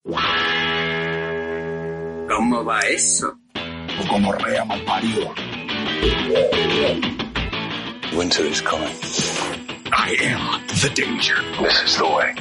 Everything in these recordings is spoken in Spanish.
¿Cómo va eso? O como rea malparido. Winter is coming. I am the danger. This is the way.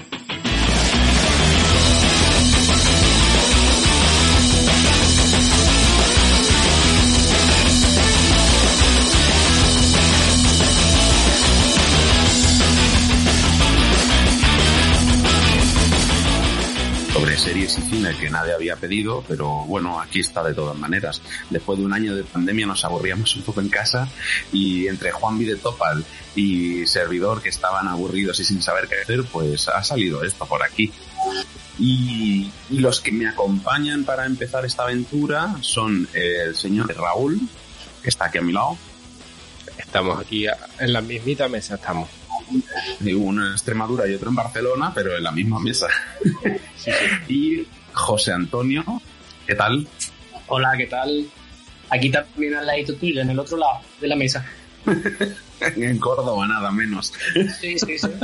Sobre series y cine que nadie había pedido, pero bueno, aquí está de todas maneras. Después de un año de pandemia nos aburríamos un poco en casa y entre Juanvi de Topal y servidor que estaban aburridos y sin saber qué hacer, pues ha salido esto por aquí. Y los que me acompañan para empezar esta aventura son el señor Raúl, que está aquí a mi lado. Estamos aquí en la mismita mesa, estamos. Uno en Extremadura y otro en Barcelona, pero en la misma mesa. Sí. Y José Antonio, ¿qué tal? Hola, ¿qué tal? Aquí también al ladito tuyo, en el otro lado de la mesa. En Córdoba, nada menos. Sí.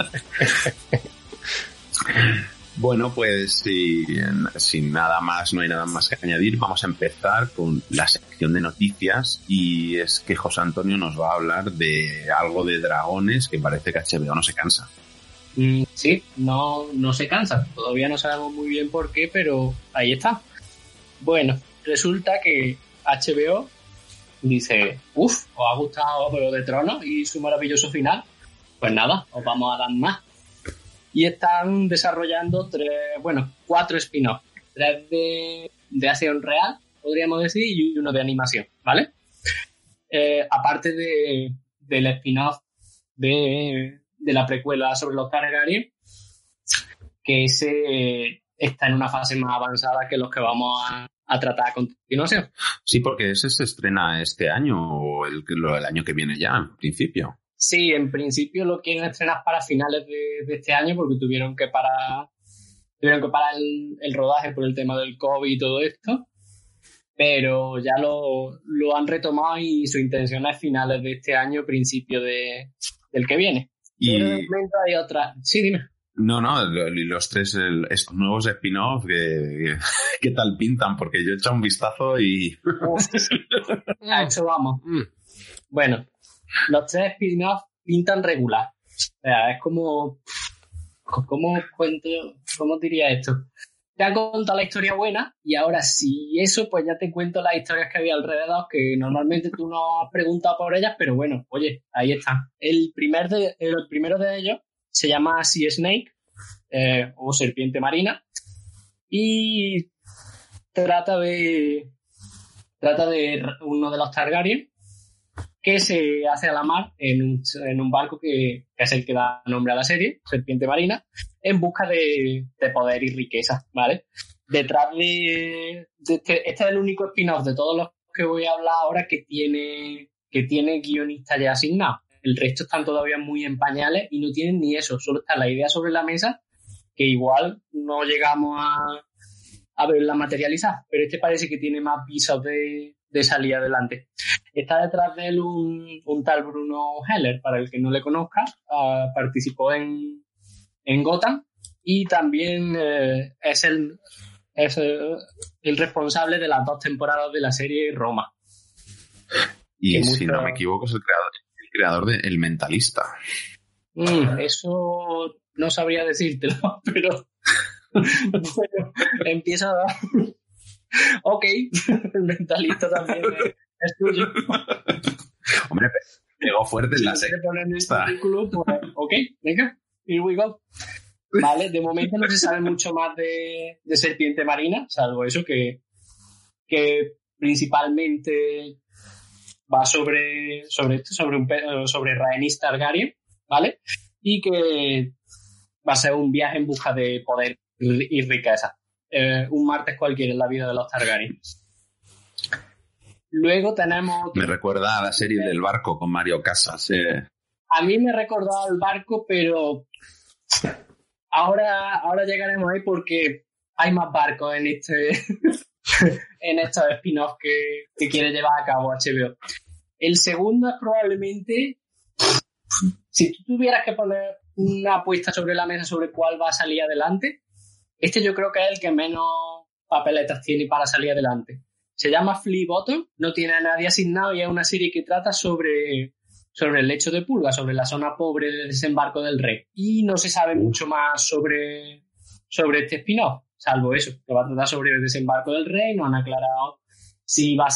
Bueno, pues sin nada más, no hay nada más que añadir. Vamos a empezar con la sección de noticias y es que José Antonio nos va a hablar de algo de dragones que parece que HBO no se cansa. Sí, no se cansa. Todavía no sabemos muy bien por qué, pero ahí está. Bueno, resulta que HBO dice, os ha gustado Juego de Tronos y su maravilloso final. Pues nada, os vamos a dar más. Y están desarrollando 4 spin-offs. 3 de acción real, podríamos decir, y uno de animación, ¿vale? Aparte del spin-off de la precuela sobre los Targaryen, que ese está en una fase más avanzada que los que vamos a tratar a continuación. Sí, porque ese se estrena este año o el año que viene ya, en principio. Sí, en principio lo quieren estrenar para finales de este año porque tuvieron que parar el rodaje por el tema del COVID y todo esto, pero ya lo han retomado y su intención es finales de este año, principio del que viene. Y pero de momento hay otra. Sí, dime. No, los 3 estos nuevos spin-off ¿qué tal pintan? Porque yo he echado un vistazo y... A eso vamos. Bueno, los 3 spin-off pintan regular. O sea, es como... ¿Cómo diría esto? Te han contado la historia buena y ahora sí eso, pues ya te cuento las historias que había alrededor, que normalmente tú no has preguntado por ellas, pero bueno, oye, ahí están. El primero de ellos se llama Sea Snake, o Serpiente Marina, y trata de uno de los Targaryen que se hace a la mar en un barco que es el que da nombre a la serie, Serpiente Marina, en busca de poder y riqueza, ¿vale? Detrás de este es el único spin-off de todos los que voy a hablar ahora que tiene guionistas ya asignados. El resto están todavía muy en pañales y no tienen ni eso, solo está la idea sobre la mesa, que igual no llegamos a verla materializar, pero este parece que tiene más visos de salir adelante. Está detrás de él un tal Bruno Heller, para el que no le conozca, participó en Gotham y también es el responsable de las 2 temporadas de la serie Roma. Y si no me equivoco es el creador de El Mentalista. Eso no sabría decírtelo, pero bueno, empiezo a... Ok, El Mentalista también es tuyo. Hombre, pegó fuerte en la serie. Pues, ok, venga, here we go. Vale, de momento no se sabe mucho más de Serpiente Marina, salvo eso que principalmente va sobre Rhaenys Targaryen, ¿vale? Y que va a ser un viaje en busca de poder y riqueza. Un martes cualquiera en la vida de los Targaryen. Luego tenemos... Me recuerda a la serie del barco con Mario Casas. A mí me recordaba el barco, pero ahora llegaremos ahí porque hay más barcos en en estos spin-offs que quiere llevar a cabo HBO. El segundo es probablemente, si tú tuvieras que poner una apuesta sobre la mesa sobre cuál va a salir adelante, Este yo creo que es el que menos papeletas tiene para salir adelante. Se llama Flea Bottom, no tiene a nadie asignado y es una serie que trata sobre el lecho de Pulga, sobre la zona pobre del desembarco del rey. Y no se sabe mucho más sobre este spin-off, salvo eso, que va a tratar sobre el desembarco del rey. No han aclarado si va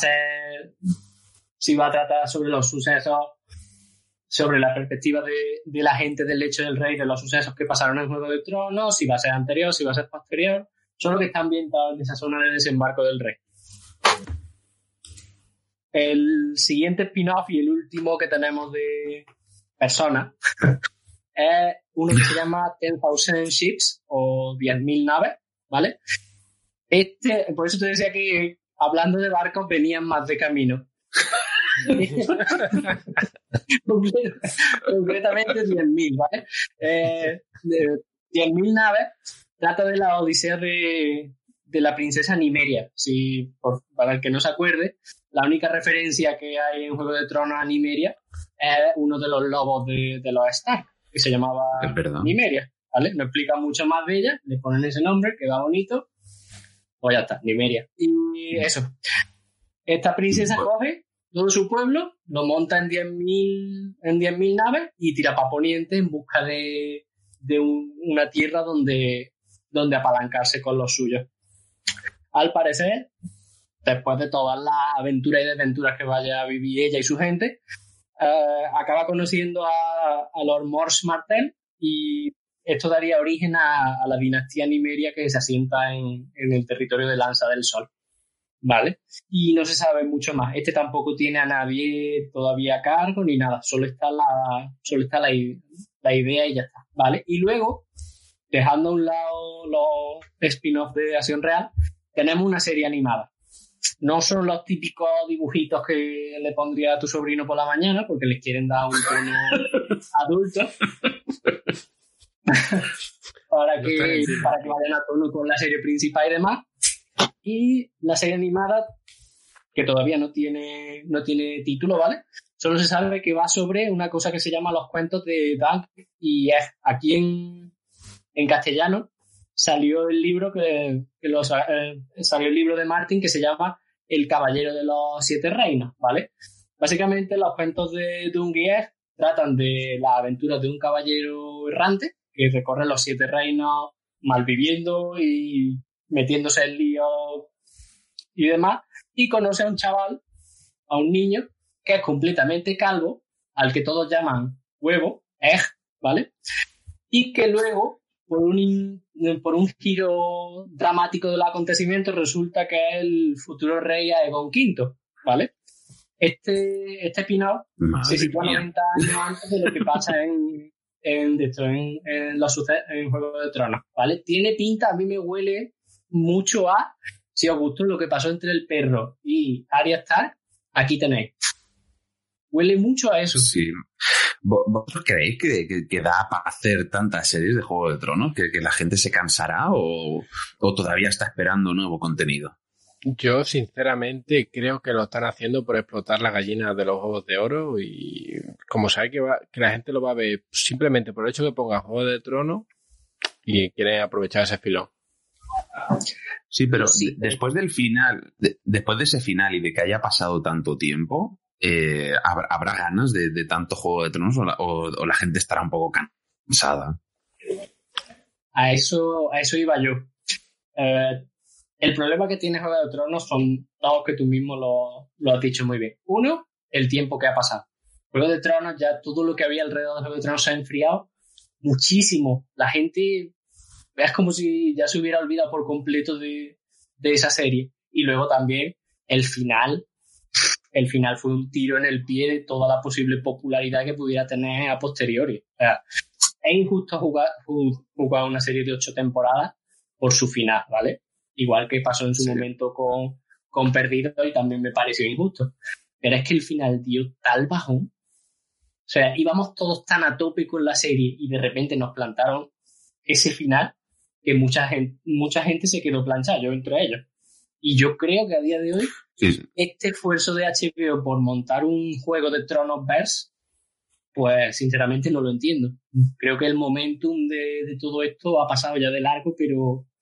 a tratar sobre los sucesos, sobre la perspectiva de la gente del lecho del rey, de los sucesos que pasaron en Juego de Tronos, si va a ser anterior, si va a ser posterior. Solo que está ambientado en esa zona del desembarco del rey. El siguiente spin-off y el último que tenemos de Persona es uno que se llama 10,000 Ships o 10.000 naves, ¿vale? Por eso te decía que hablando de barcos venían más de camino. Concretamente 10.000, ¿vale? 10.000 naves trata de la odisea de la princesa Nymeria. Para el que no se acuerde, la única referencia que hay en Juego de Tronos a Nymeria es uno de los lobos de los Stark, que se llamaba Nymeria, ¿vale? No explica mucho más de ella, le ponen ese nombre, queda bonito, pues ya está, Nymeria. Y eso, esta princesa coge todo su pueblo, lo monta en 10.000 naves y tira para Poniente en busca de una tierra donde apalancarse con los suyos. Al parecer, después de todas las aventuras y desventuras que vaya a vivir ella y su gente, acaba conociendo a Lord Mors Martell, y esto daría origen a la dinastía Nymeria que se asienta en el territorio de Lanza del Sol, ¿vale? Y no se sabe mucho más. Este tampoco tiene a nadie todavía a cargo ni nada, solo está la idea y ya está, ¿vale? Y luego, dejando a un lado los spin-offs de acción real, tenemos una serie animada. No son los típicos dibujitos que le pondría a tu sobrino por la mañana, porque les quieren dar un tono adulto para que vayan a tono con la serie principal y demás. Y la serie animada, que todavía no tiene título, ¿vale? Solo se sabe que va sobre una cosa que se llama los cuentos de Dunk y Egg. Aquí en castellano salió el libro salió el libro de Martin que se llama El Caballero de los Siete Reinos, ¿vale? Básicamente los cuentos de Dunk y Egg tratan de las aventuras de un caballero errante que recorre los 7 reinos malviviendo y metiéndose en líos y demás, y conoce a un chaval, a un niño que es completamente calvo, al que todos llaman Huevo, Egg, ¿vale? Y que luego, por un giro dramático del acontecimiento, resulta que es el futuro rey Aegon V, ¿vale? Este spin-off se sitúa 90 años antes de lo que pasa en Juego de Tronos, ¿vale? Tiene pinta, a mí me huele mucho a, si os gustó lo que pasó entre el perro y Arya Stark, aquí tenéis. Huele mucho a eso. Sí. ¿Vosotros creéis que da para hacer tantas series de Juego de Tronos? ¿Que la gente se cansará o todavía está esperando nuevo contenido? Yo, sinceramente, creo que lo están haciendo por explotar las gallinas de los huevos de oro, y como sabe que la gente lo va a ver simplemente por el hecho de que ponga Juego de Tronos y quieren aprovechar ese filón. Sí, pero después del final, después de ese final y de que haya pasado tanto tiempo, ¿habrá ganas de tanto Juego de Tronos o la gente estará un poco cansada? A eso iba yo. El problema que tiene Juego de Tronos son dos que tú mismo lo has dicho muy bien. Uno, el tiempo que ha pasado. Juego de Tronos, ya todo lo que había alrededor de Juego de Tronos se ha enfriado muchísimo. La gente es como si ya se hubiera olvidado por completo de esa serie. Y luego también el final fue un tiro en el pie de toda la posible popularidad que pudiera tener a posteriori. O sea, es injusto jugar una serie de 8 temporadas por su final, ¿vale? Igual que pasó en su momento con Perdido, y también me pareció injusto. Pero es que el final dio tal bajón. O sea, íbamos todos tan a tope con la serie y de repente nos plantaron ese final que mucha gente se quedó planchada, yo entre ellos. Y yo creo que a día de hoy este esfuerzo de HBO por montar un Juego de Tronos verse, pues sinceramente no lo entiendo. Creo que el momentum de todo esto ha pasado ya de largo, pero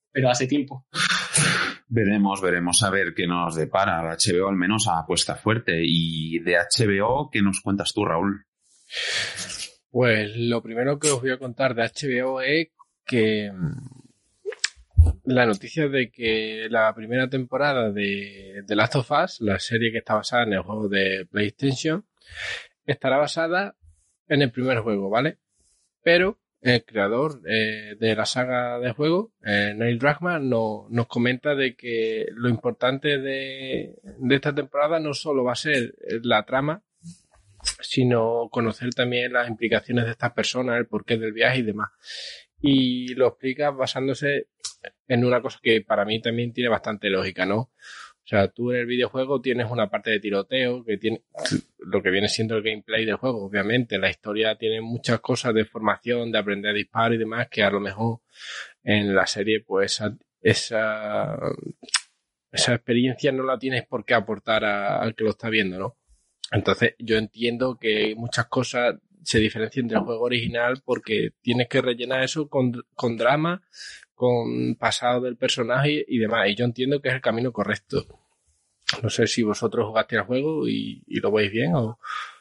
pero hace tiempo. Veremos a ver qué nos depara. La HBO al menos apuesta fuerte. Y de HBO, ¿qué nos cuentas tú, Raúl? Pues lo primero que os voy a contar de HBO es que la noticia de que la primera temporada de The Last of Us, la serie que está basada en el juego de PlayStation, estará basada en el primer juego, ¿vale? Pero el creador de la saga de juego, Neil Druckmann, nos comenta de que lo importante de esta temporada no solo va a ser la trama, sino conocer también las implicaciones de estas personas, el porqué del viaje y demás. Y lo explica basándose en una cosa que para mí también tiene bastante lógica, ¿no? O sea, tú en el videojuego tienes una parte de tiroteo que tiene lo que viene siendo el gameplay del juego, obviamente. La historia tiene muchas cosas de formación, de aprender a disparar y demás, que a lo mejor en la serie, pues esa experiencia no la tienes por qué aportar al que lo está viendo, ¿no? Entonces, yo entiendo que muchas cosas se diferencian del juego original porque tienes que rellenar eso con drama, con pasado del personaje y demás. Y yo entiendo que es el camino correcto. No sé si vosotros jugaste al juego y lo veis bien o...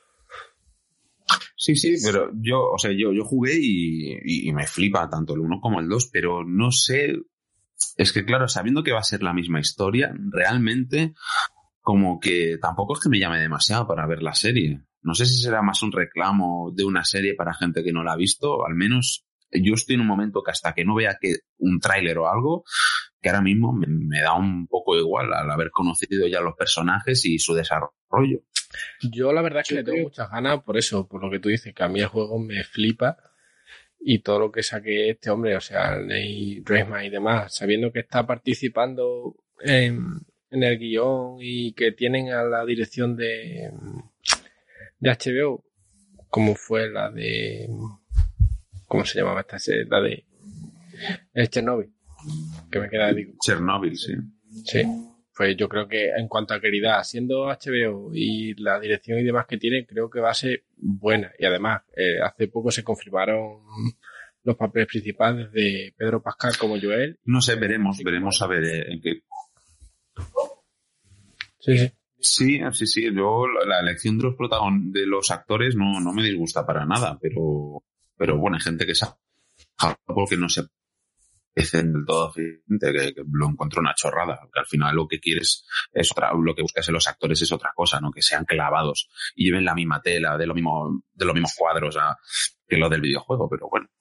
Sí, pero yo jugué y me flipa tanto el 1 como el 2, pero no sé... Es que claro, sabiendo que va a ser la misma historia, realmente como que tampoco es que me llame demasiado para ver la serie. No sé si será más un reclamo de una serie para gente que no la ha visto. Al menos yo estoy en un momento que hasta que no vea que un tráiler o algo, que ahora mismo me da un poco igual al haber conocido ya los personajes y su desarrollo. Yo la verdad es que le tengo muchas ganas por eso, por lo que tú dices, que a mí el juego me flipa y todo lo que saque este hombre, o sea, Neil Druckmann y demás, sabiendo que está participando en el guión y que tienen a la dirección de HBO, como fue la de... ¿Cómo se llamaba esta serie? La de Chernobyl. Que me queda... Chernobyl, sí. Sí. Pues yo creo que en cuanto a calidad, siendo HBO y la dirección y demás que tiene, creo que va a ser buena. Y además, hace poco se confirmaron los papeles principales de Pedro Pascal como Joel. No sé, veremos a ver en qué... Sí. Sí, yo la elección de los actores no me disgusta para nada, pero bueno, hay gente que sabe porque no se parecen del todo, que lo encuentro una chorrada, que al final lo que quieres es lo que buscas en los actores es otra cosa, no que sean clavados y lleven la misma tela de los mismos cuadros que lo del videojuego, pero bueno.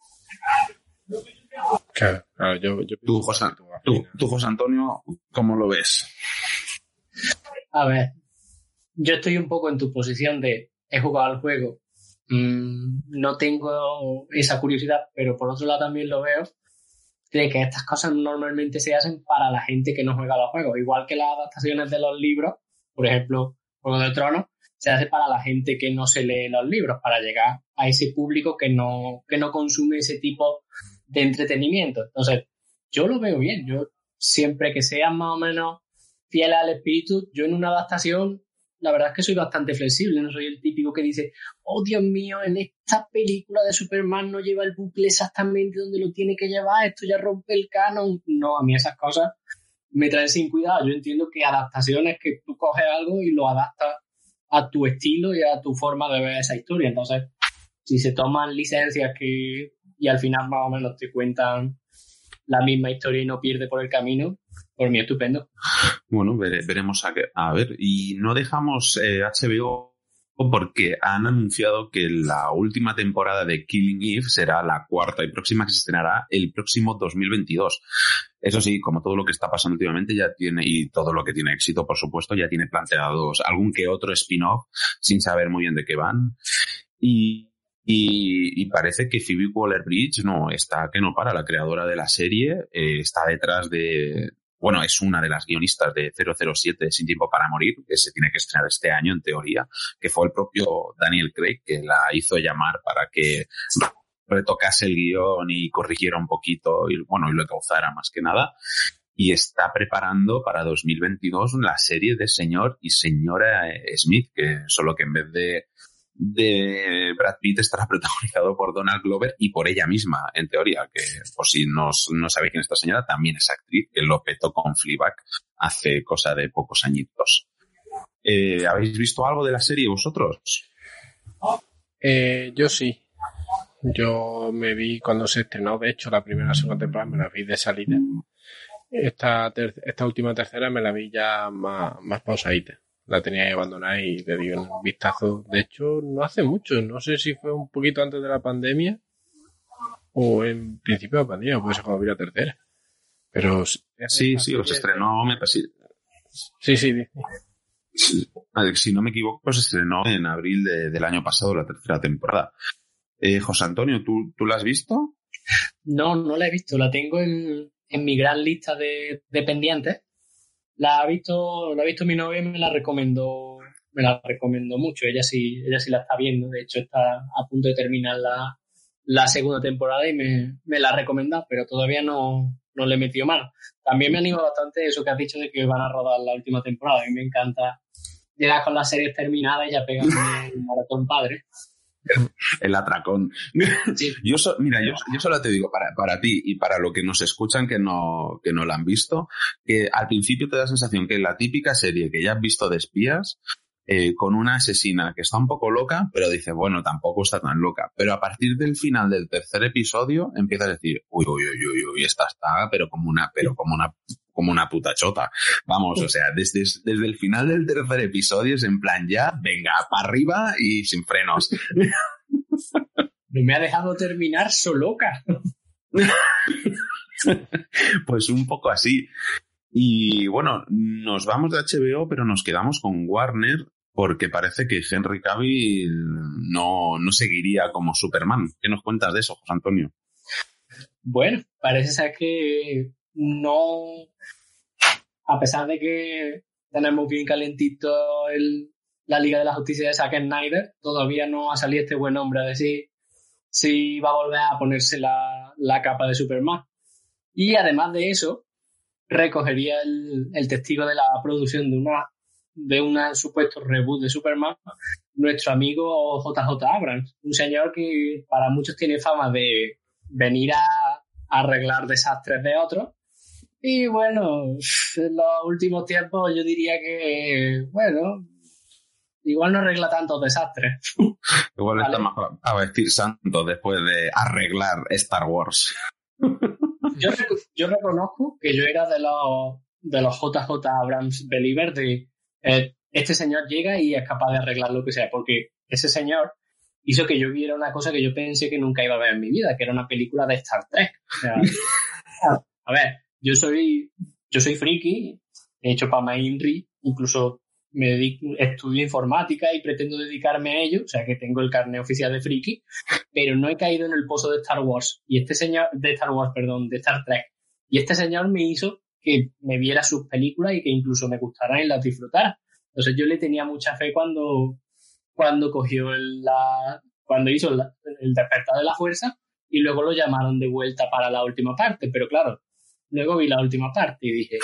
Claro, yo tú, José Antonio, ¿cómo lo ves? A ver, yo estoy un poco en tu posición de he jugado al juego, no tengo esa curiosidad, pero por otro lado también lo veo de que estas cosas normalmente se hacen para la gente que no juega a los juegos, igual que las adaptaciones de los libros, por ejemplo, Juego de Tronos, se hace para la gente que no se lee los libros, para llegar a ese público que no consume ese tipo de entretenimiento. Entonces, yo lo veo bien, yo siempre que sean más o menos fiel al espíritu, yo en una adaptación, la verdad es que soy bastante flexible, no soy el típico que dice, oh Dios mío, en esta película de Superman no lleva el bucle exactamente donde lo tiene que llevar, esto ya rompe el canon. No, a mí esas cosas me traen sin cuidado. Yo entiendo que adaptaciones que tú coges algo y lo adaptas a tu estilo y a tu forma de ver esa historia. Entonces, si se toman licencias y al final más o menos te cuentan la misma historia y no pierde por el camino, por mí estupendo. Bueno, veremos a ver. Y no dejamos HBO porque han anunciado que la última temporada de Killing Eve será la cuarta y próxima, que se estrenará el próximo 2022. Eso sí, como todo lo que está pasando últimamente ya tiene, y todo lo que tiene éxito, por supuesto, ya tiene planteados algún que otro spin-off sin saber muy bien de qué van. Y parece que Phoebe Waller-Bridge está que no para, la creadora de la serie, está detrás de... Bueno, es una de las guionistas de 007 Sin tiempo para morir, que se tiene que estrenar este año, en teoría, que fue el propio Daniel Craig que la hizo llamar para que retocase el guión y corrigiera un poquito y lo causara más que nada. Y está preparando para 2022 la serie de Señor y Señora Smith, que solo que en vez de Brad Pitt estará protagonizado por Donald Glover y por ella misma, en teoría, que por si no sabéis quién es esta señora, también es actriz, que lo petó con Fleabag hace cosa de pocos añitos. ¿Habéis visto algo de la serie vosotros? Yo sí. Yo me vi cuando se estrenó, de hecho, la primera y segunda temporada me la vi de salida. Esta última tercera me la vi ya más pausadita. La tenía que abandonar y le di un vistazo. De hecho, no hace mucho. No sé si fue un poquito antes de la pandemia o en principio de la pandemia, puede ser cuando vi la tercera. Pero sí, os estrenó, me parece. Sí. Si no me equivoco, se estrenó en abril del año pasado, la tercera temporada. José Antonio, ¿tú la has visto? No la he visto. La tengo en mi gran lista de pendientes. La ha visto mi novia y me la recomendó mucho. Ella sí la está viendo. De hecho, está a punto de terminar la segunda temporada y me la ha recomendado, pero todavía no le he metido mano. También me anima bastante eso que has dicho de que van a rodar la última temporada. A mí me encanta llegar con las series terminadas y ya pegar un maratón padre. El atracón. Sí. Yo solo te digo para ti y para los que nos escuchan que no la han visto, que al principio te da la sensación que es la típica serie que ya has visto de espías, con una asesina que está un poco loca, pero dice, bueno, tampoco está tan loca. Pero a partir del final del tercer episodio empiezas a decir, uy, esta está, pero como una puta chota. Vamos, o sea, desde el final del tercer episodio es en plan ya, venga, para arriba y sin frenos. No me ha dejado terminar, loca. Pues un poco así. Y bueno, nos vamos de HBO, pero nos quedamos con Warner porque parece que Henry Cavill no seguiría como Superman. ¿Qué nos cuentas de eso, José Antonio? Bueno, parece ser que no... A pesar de que tenemos bien calentito la Liga de la Justicia de Zack Snyder, todavía no ha salido este buen hombre a decir si va a volver a ponerse la capa de Superman. Y además de eso, recogería el testigo de la producción de un supuesto reboot de Superman, nuestro amigo JJ Abrams, un señor que para muchos tiene fama de venir a arreglar desastres de otros. Y bueno, en los últimos tiempos yo diría que, bueno, igual no arregla tantos desastres. Igual ¿vale? Está más a vestir santo después de arreglar Star Wars. Yo reconozco que yo era de los JJ Abrams believers de este señor llega y es capaz de arreglar lo que sea, porque ese señor hizo que yo viera una cosa que yo pensé que nunca iba a ver en mi vida, que era una película de Star Trek. O sea, a ver, yo soy friki, he hecho para INRI, incluso estudio informática y pretendo dedicarme a ello, o sea que tengo el carnet oficial de friki, pero no he caído en el pozo de Star Wars de Star Trek. Y este señor me hizo que me viera sus películas y que incluso me gustaran y las disfrutara. Entonces yo le tenía mucha fe cuando cogió cuando hizo el despertar de la fuerza y luego lo llamaron de vuelta para la última parte, pero claro, luego vi la última parte y dije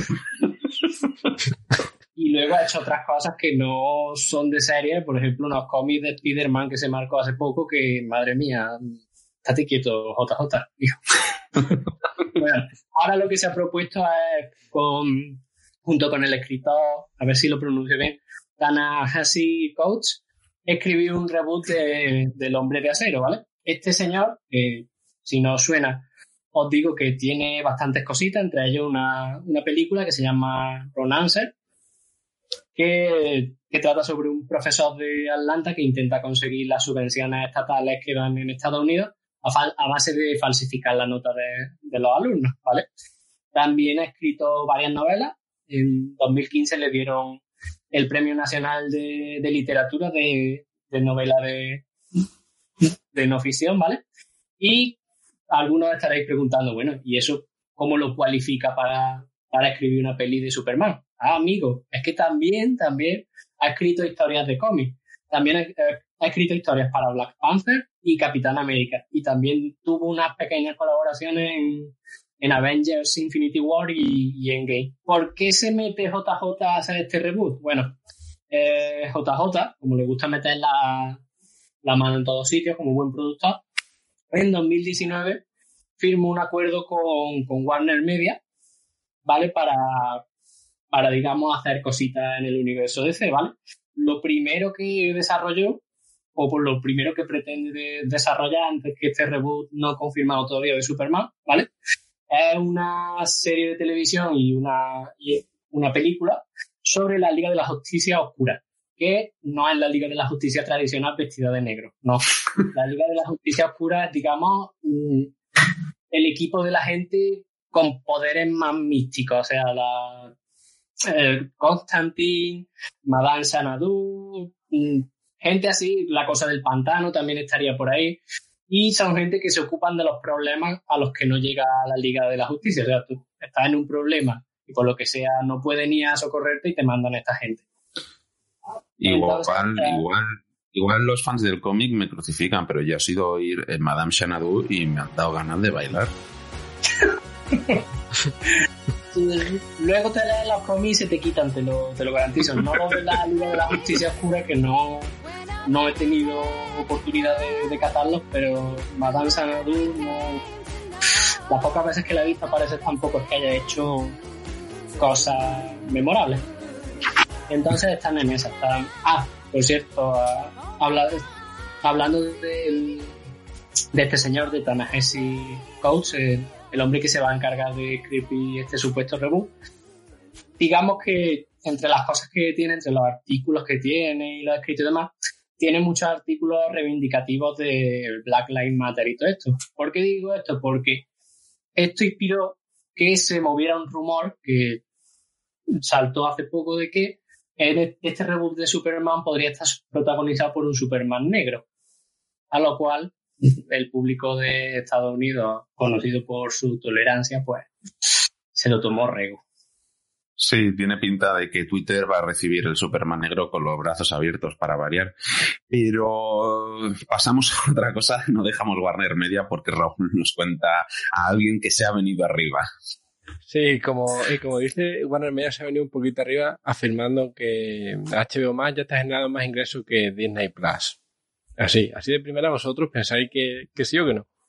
y luego ha hecho otras cosas que no son de serie, por ejemplo unos cómics de Spider-Man que se marcó hace poco que, madre mía, estate quieto, JJ, hijo. Bueno, ahora lo que se ha propuesto es junto con el escritor, a ver si lo pronuncio bien, Ta-Nehisi Coates, escribir un reboot del Hombre de Acero, ¿vale? Este señor, si no os suena, os digo que tiene bastantes cositas, entre ellos una película que se llama Romancer, que trata sobre un profesor de Atlanta que intenta conseguir las subvenciones estatales que dan en Estados Unidos a base de falsificar la nota de los alumnos, ¿vale? También ha escrito varias novelas. En 2015 le dieron el Premio Nacional de Literatura de novela de no ficción, ¿vale? Y algunos estaréis preguntando, bueno, ¿y eso cómo lo cualifica para escribir una peli de Superman? Ah, amigo, es que también ha escrito historias de cómics. También ha escrito historias para Black Panther y Capitán América. Y también tuvo unas pequeñas colaboraciones en Avengers Infinity War y Endgame. ¿Por qué se mete JJ a hacer este reboot? Bueno, JJ, como le gusta meter la mano en todos sitios como buen productor, en 2019 firmó un acuerdo con Warner Media, ¿vale? Para, digamos, hacer cositas en el universo DC, ¿vale? Lo primero que desarrolló, o por lo primero que pretende desarrollar antes que este reboot no confirmado todavía de Superman, ¿vale? Es una serie de televisión y una película sobre la Liga de la Justicia Oscura, que no es la Liga de la Justicia tradicional vestida de negro, no. La Liga de la Justicia Oscura es, digamos, el equipo de la gente con poderes más místicos, o sea, Constantine, Madame Xanadu, gente así, la cosa del pantano también estaría por ahí, y son gente que se ocupan de los problemas a los que no llega la Liga de la Justicia. O sea, tú estás en un problema y por lo que sea no pueden ir a socorrerte y te mandan a esta gente. Igual los fans del cómic me crucifican, pero yo he sido oír Madame Xanadu y me han dado ganas de bailar. Luego te lees los cómics y se te quitan, te lo garantizo. No lo de la Liga de la Justicia Oscura, que no he tenido oportunidad de catarlos, pero Madame Xanadu no. Las pocas veces que la he visto parece tampoco es que haya hecho cosas memorables. Entonces están en esa. Por cierto, hablando de este señor de Ta-Nehisi Coates, el hombre que se va a encargar de escribir este supuesto reboot, digamos que entre las cosas que tiene, entre los artículos que tiene y los escritos y demás, tiene muchos artículos reivindicativos de Black Lives Matter y todo esto. ¿Por qué digo esto? Porque esto inspiró que se moviera un rumor que saltó hace poco de que este reboot de Superman podría estar protagonizado por un Superman negro, a lo cual el público de Estados Unidos, conocido por su tolerancia, pues se lo tomó rego. Sí, tiene pinta de que Twitter va a recibir el Superman negro con los brazos abiertos para variar. Pero pasamos a otra cosa, no dejamos Warner Media porque Raúl nos cuenta a alguien que se ha venido arriba. Sí, como dice, Warner Media se ha venido un poquito arriba afirmando que HBO Max ya está generando más ingresos que Disney Plus. Así de primera, ¿vosotros pensáis que sí o que no?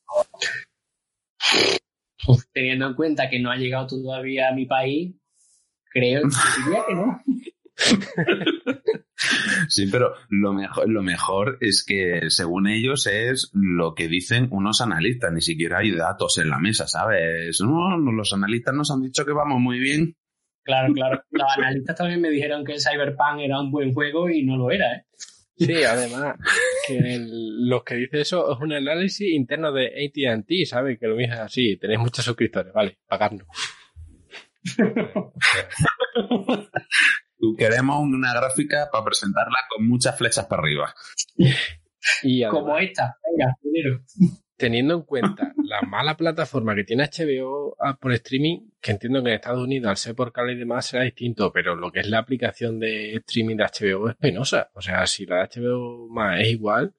Teniendo en cuenta que no ha llegado todavía a mi país, creo que diría que no. Sí, pero lo mejor es que, según ellos, es lo que dicen unos analistas. Ni siquiera hay datos en la mesa, ¿sabes? No, los analistas nos han dicho que vamos muy bien. Claro. Los analistas también me dijeron que el Cyberpunk era un buen juego y no lo era, ¿eh? Sí, además, que los que dice eso es un análisis interno de AT&T, ¿sabes? Que lo mismo es así, tenéis muchos suscriptores, vale, pagadnos. Queremos una gráfica para presentarla con muchas flechas para arriba. Y además, como esta, venga, dinero. Teniendo en cuenta la mala plataforma que tiene HBO por streaming, que entiendo que en Estados Unidos, al ser por cable y demás, será distinto, pero lo que es la aplicación de streaming de HBO es penosa. O sea, si la de HBO más es igual,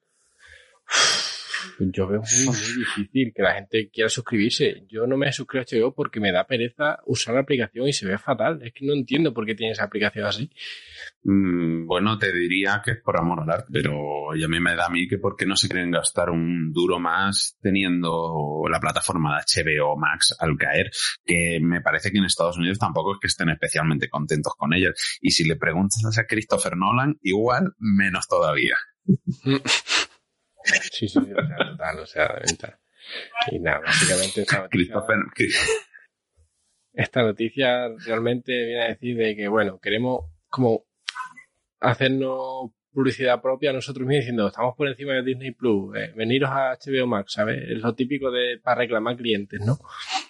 yo veo muy difícil que la gente quiera suscribirse. Yo no me suscribo a HBO porque me da pereza usar la aplicación y se ve fatal. Es que no entiendo por qué tiene esa aplicación así. Bueno, te diría que es por amor al arte, pero ya me da a mí que por qué no se quieren gastar un duro más teniendo la plataforma de HBO Max al caer, que me parece que en Estados Unidos tampoco es que estén especialmente contentos con ella. Y si le preguntas a Christopher Nolan, igual menos todavía. Sí, o sea, total. Y nada, básicamente esta noticia realmente viene a decir de que, bueno, queremos como hacernos publicidad propia nosotros mismos diciendo, estamos por encima de Disney Plus, veniros a HBO Max, ¿sabes? Es lo típico para reclamar clientes, ¿no?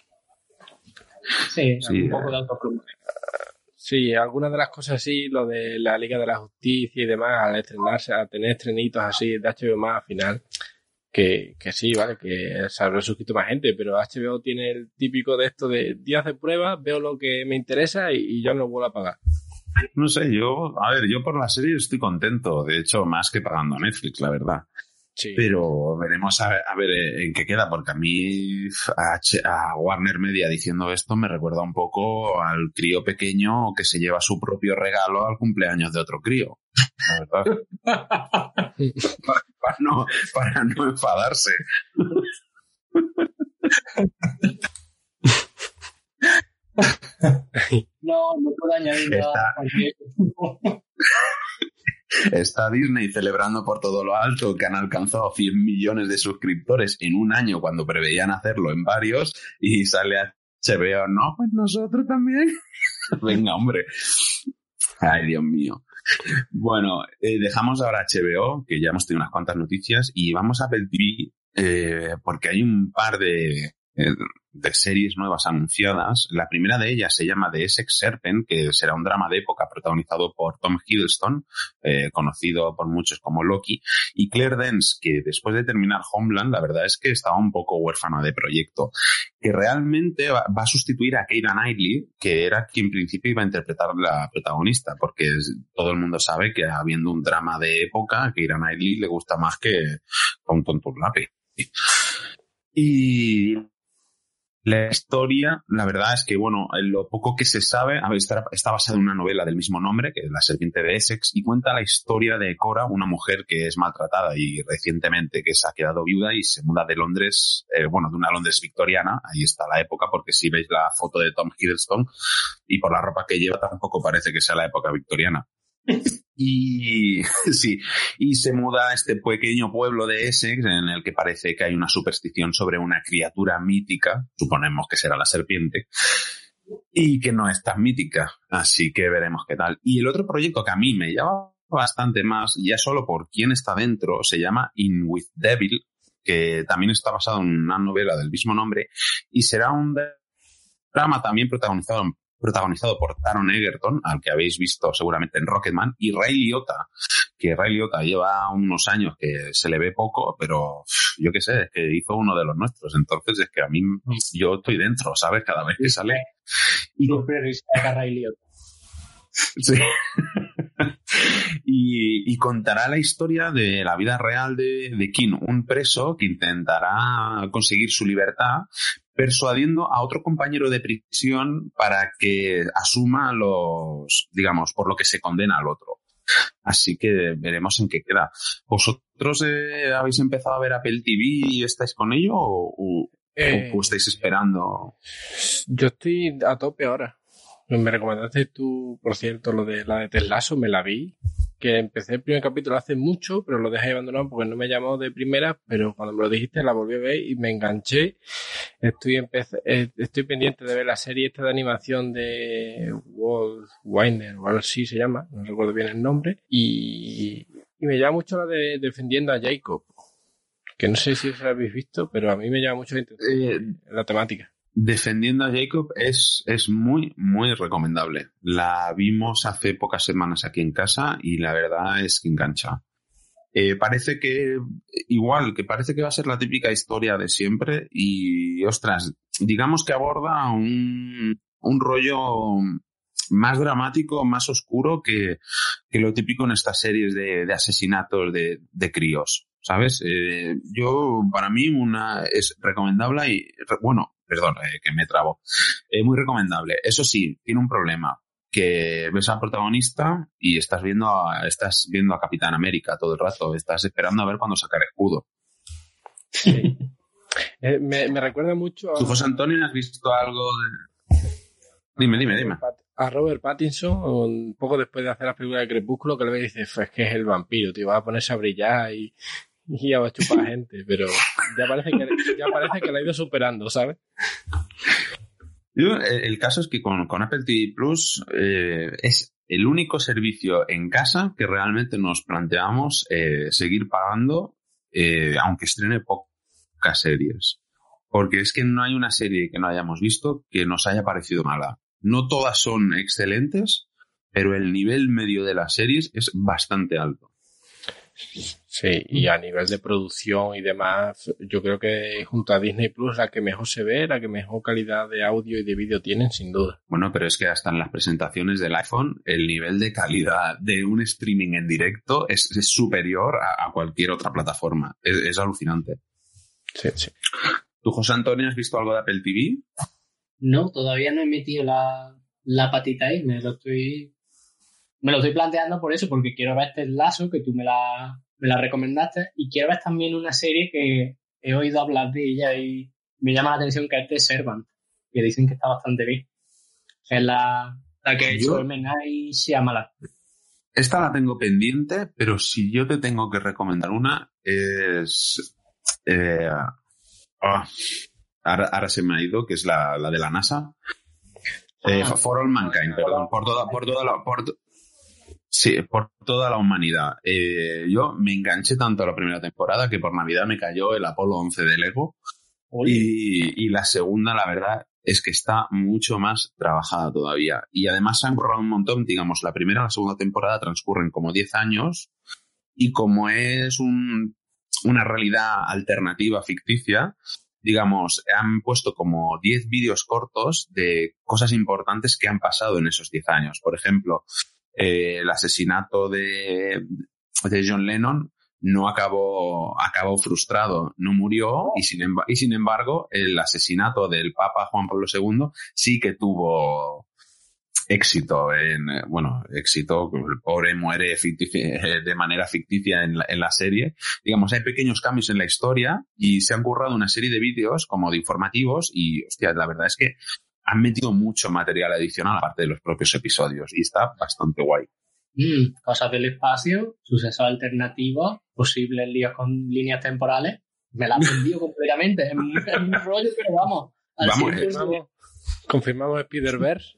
Sí, un poco de autopromoción. Sí, algunas de las cosas así, lo de la Liga de la Justicia y demás, al estrenarse, a tener estrenitos así de HBO Max al final, que sí, vale, que se habrá suscrito más gente, pero HBO tiene el típico de esto de días de prueba, veo lo que me interesa y yo no vuelvo a pagar. No sé, yo por la serie estoy contento, de hecho, más que pagando a Netflix, la verdad. Sí. Pero veremos a ver en qué queda, porque a mí a Warner Media diciendo esto me recuerda un poco al crío pequeño que se lleva su propio regalo al cumpleaños de otro crío. La verdad. para no enfadarse. No puedo añadir nada. Está Disney celebrando por todo lo alto que han alcanzado 100 millones de suscriptores en un año cuando preveían hacerlo en varios, y sale HBO, no, pues nosotros también. Venga, hombre. Ay, Dios mío. Bueno, dejamos ahora HBO, que ya hemos tenido unas cuantas noticias, y vamos a Apple TV, porque hay un par de series nuevas anunciadas. La primera de ellas se llama The Essex Serpent, que será un drama de época protagonizado por Tom Hiddleston, conocido por muchos como Loki, y Claire Danes, que después de terminar Homeland, la verdad es que estaba un poco huérfana de proyecto, que realmente va a sustituir a Keira Knightley, que era quien en principio iba a interpretar la protagonista, porque todo el mundo sabe que habiendo un drama de época, a Keira Knightley le gusta más que a un tonto lápiz. Y la historia, la verdad es que, bueno, lo poco que se sabe, a ver, está basada en una novela del mismo nombre, que es La serpiente de Essex, y cuenta la historia de Cora, una mujer que es maltratada y recientemente que se ha quedado viuda y se muda de Londres, de una Londres victoriana, ahí está la época, porque si veis la foto de Tom Hiddleston y por la ropa que lleva tampoco parece que sea la época victoriana. Y sí, y se muda a este pequeño pueblo de Essex en el que parece que hay una superstición sobre una criatura mítica, suponemos que será la serpiente, y que no es tan mítica, así que veremos qué tal. Y el otro proyecto que a mí me llama bastante más, ya solo por quién está dentro, se llama In With Devil, que también está basado en una novela del mismo nombre, y será un drama también protagonizado por Taron Egerton, al que habéis visto seguramente en Rocketman, y Ray Liotta, que Ray Liotta lleva unos años que se le ve poco, pero yo qué sé, es que hizo uno de los nuestros, entonces es que a mí, yo estoy dentro, ¿sabes? Cada vez que sale. Y siempre risca Ray Liotta. Sí. Y contará la historia de la vida real de King, un preso que intentará conseguir su libertad persuadiendo a otro compañero de prisión para que asuma por lo que se condena al otro. Así que veremos en qué queda. ¿Vosotros habéis empezado a ver Apple TV y estáis con ello o estáis esperando? Yo estoy a tope ahora. Me recomendaste tú, por cierto, lo de la de Ted Lasso, me la vi, que empecé el primer capítulo hace mucho, pero lo dejé abandonado porque no me llamó de primera, pero cuando me lo dijiste la volví a ver y me enganché. Estoy pendiente de ver la serie esta de animación de Wolf Winder o algo así se llama, no recuerdo bien el nombre, y me llama mucho la de Defendiendo a Jacob, que no sé si os la habéis visto, pero a mí me llama mucho la temática. Defendiendo a Jacob es muy, muy recomendable. La vimos hace pocas semanas aquí en casa y la verdad es que engancha. Parece que va a ser la típica historia de siempre y, ostras, digamos que aborda un rollo más dramático, más oscuro que lo típico en estas series de asesinatos de críos, ¿sabes? Para mí es recomendable que me trabo. Muy recomendable. Eso sí, tiene un problema. Que ves al protagonista y estás viendo a Capitán América todo el rato. Estás esperando a ver cuándo saca el escudo. Sí. Me recuerda mucho ¿Tú, José Antonio, has visto algo de...? Dime. A Robert Pattinson, un poco después de hacer la película de Crepúsculo, que le ve y dice, es que es el vampiro, tío, va a ponerse a brillar y va a chupar a gente, pero ya parece que la ha ido superando, ¿sabes? El caso es que con Apple TV Plus es el único servicio en casa que realmente nos planteamos seguir pagando, aunque estrene pocas series. Porque es que no hay una serie que no hayamos visto que nos haya parecido mala. No todas son excelentes, pero el nivel medio de las series es bastante alto. Sí, y a nivel de producción y demás, yo creo que junto a Disney Plus la que mejor se ve, la que mejor calidad de audio y de vídeo tienen, sin duda. Bueno, pero es que hasta en las presentaciones del iPhone, el nivel de calidad de un streaming en directo es superior a cualquier otra plataforma. Es alucinante. Sí, sí. ¿Tú, José Antonio, has visto algo de Apple TV? No, todavía no he metido la patita ahí. Me lo estoy planteando por eso, porque quiero ver este Lazo, que tú me la recomendaste, y quiero ver también una serie que he oído hablar de ella y me llama la atención, que es The Servant, que dicen que está bastante bien. Es la que ha hecho M. Night Shyamalan. Esta la tengo pendiente, pero si yo te tengo que recomendar una, es... ahora se me ha ido, que es la de la NASA. For All Mankind, perdón, por toda la humanidad. Yo me enganché tanto a la primera temporada que por Navidad me cayó el Apolo 11 de Lego. Y la segunda, la verdad, es que está mucho más trabajada todavía. Y además se han currado un montón. Digamos, la primera y la segunda temporada transcurren como 10 años y como es una realidad alternativa ficticia, digamos, han puesto como 10 vídeos cortos de cosas importantes que han pasado en esos 10 años. Por ejemplo, el asesinato de John Lennon no acabó frustrado, no murió, y sin embargo el asesinato del Papa Juan Pablo II sí que tuvo éxito. Éxito, el pobre muere de manera ficticia en la serie. Digamos, hay pequeños cambios en la historia y se han currado una serie de vídeos como de informativos y, hostia, la verdad es que han metido mucho material adicional aparte de los propios episodios y está bastante guay. Cosas del espacio, sucesos alternativos, posibles líos con líneas temporales. Me la han vendido completamente. Es un rollo, pero vamos. Confirmamos Spider-Verse.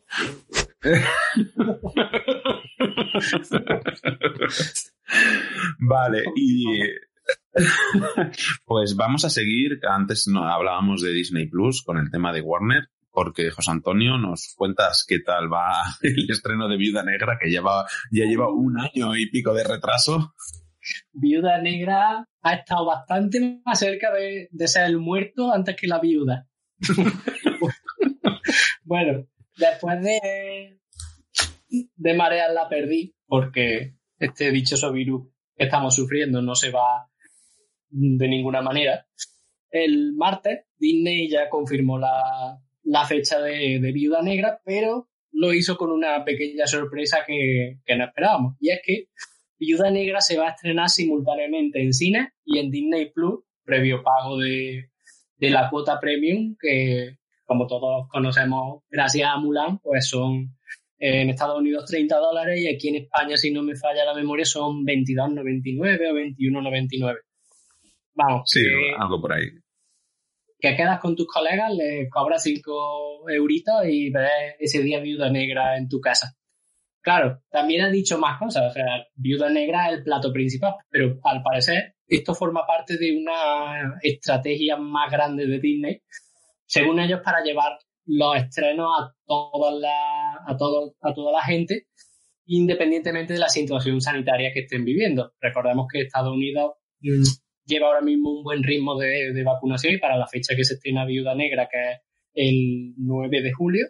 Vale, y pues vamos a seguir. Antes hablábamos de Disney Plus con el tema de Warner, porque José Antonio, nos cuentas qué tal va el estreno de Viuda Negra, que ya lleva 1 año y pico de retraso. Viuda Negra ha estado bastante más cerca de ser el muerto antes que la viuda. Bueno, después de marear la perdí, porque este dichoso virus que estamos sufriendo no se va de ninguna manera. El martes Disney ya confirmó la fecha de Viuda Negra, pero lo hizo con una pequeña sorpresa que no esperábamos, y es que Viuda Negra se va a estrenar simultáneamente en cine y en Disney Plus, previo pago de la cuota premium, que como todos conocemos gracias a Mulan, pues son en Estados Unidos $30 y aquí en España, si no me falla la memoria, son $22.99 o $21.99. Vamos. Sí, algo por ahí. Que quedas con tus colegas, les cobras 5 euritos y ves ese día Viuda Negra en tu casa. Claro, también ha dicho más cosas. O sea, Viuda Negra es el plato principal, pero al parecer esto forma parte de una estrategia más grande de Disney, según ellos, para llevar los estrenos a toda la gente, independientemente de la situación sanitaria que estén viviendo. Recordemos que Estados Unidos lleva ahora mismo un buen ritmo de vacunación, y para la fecha que se estrena Viuda Negra, que es el 9 de julio,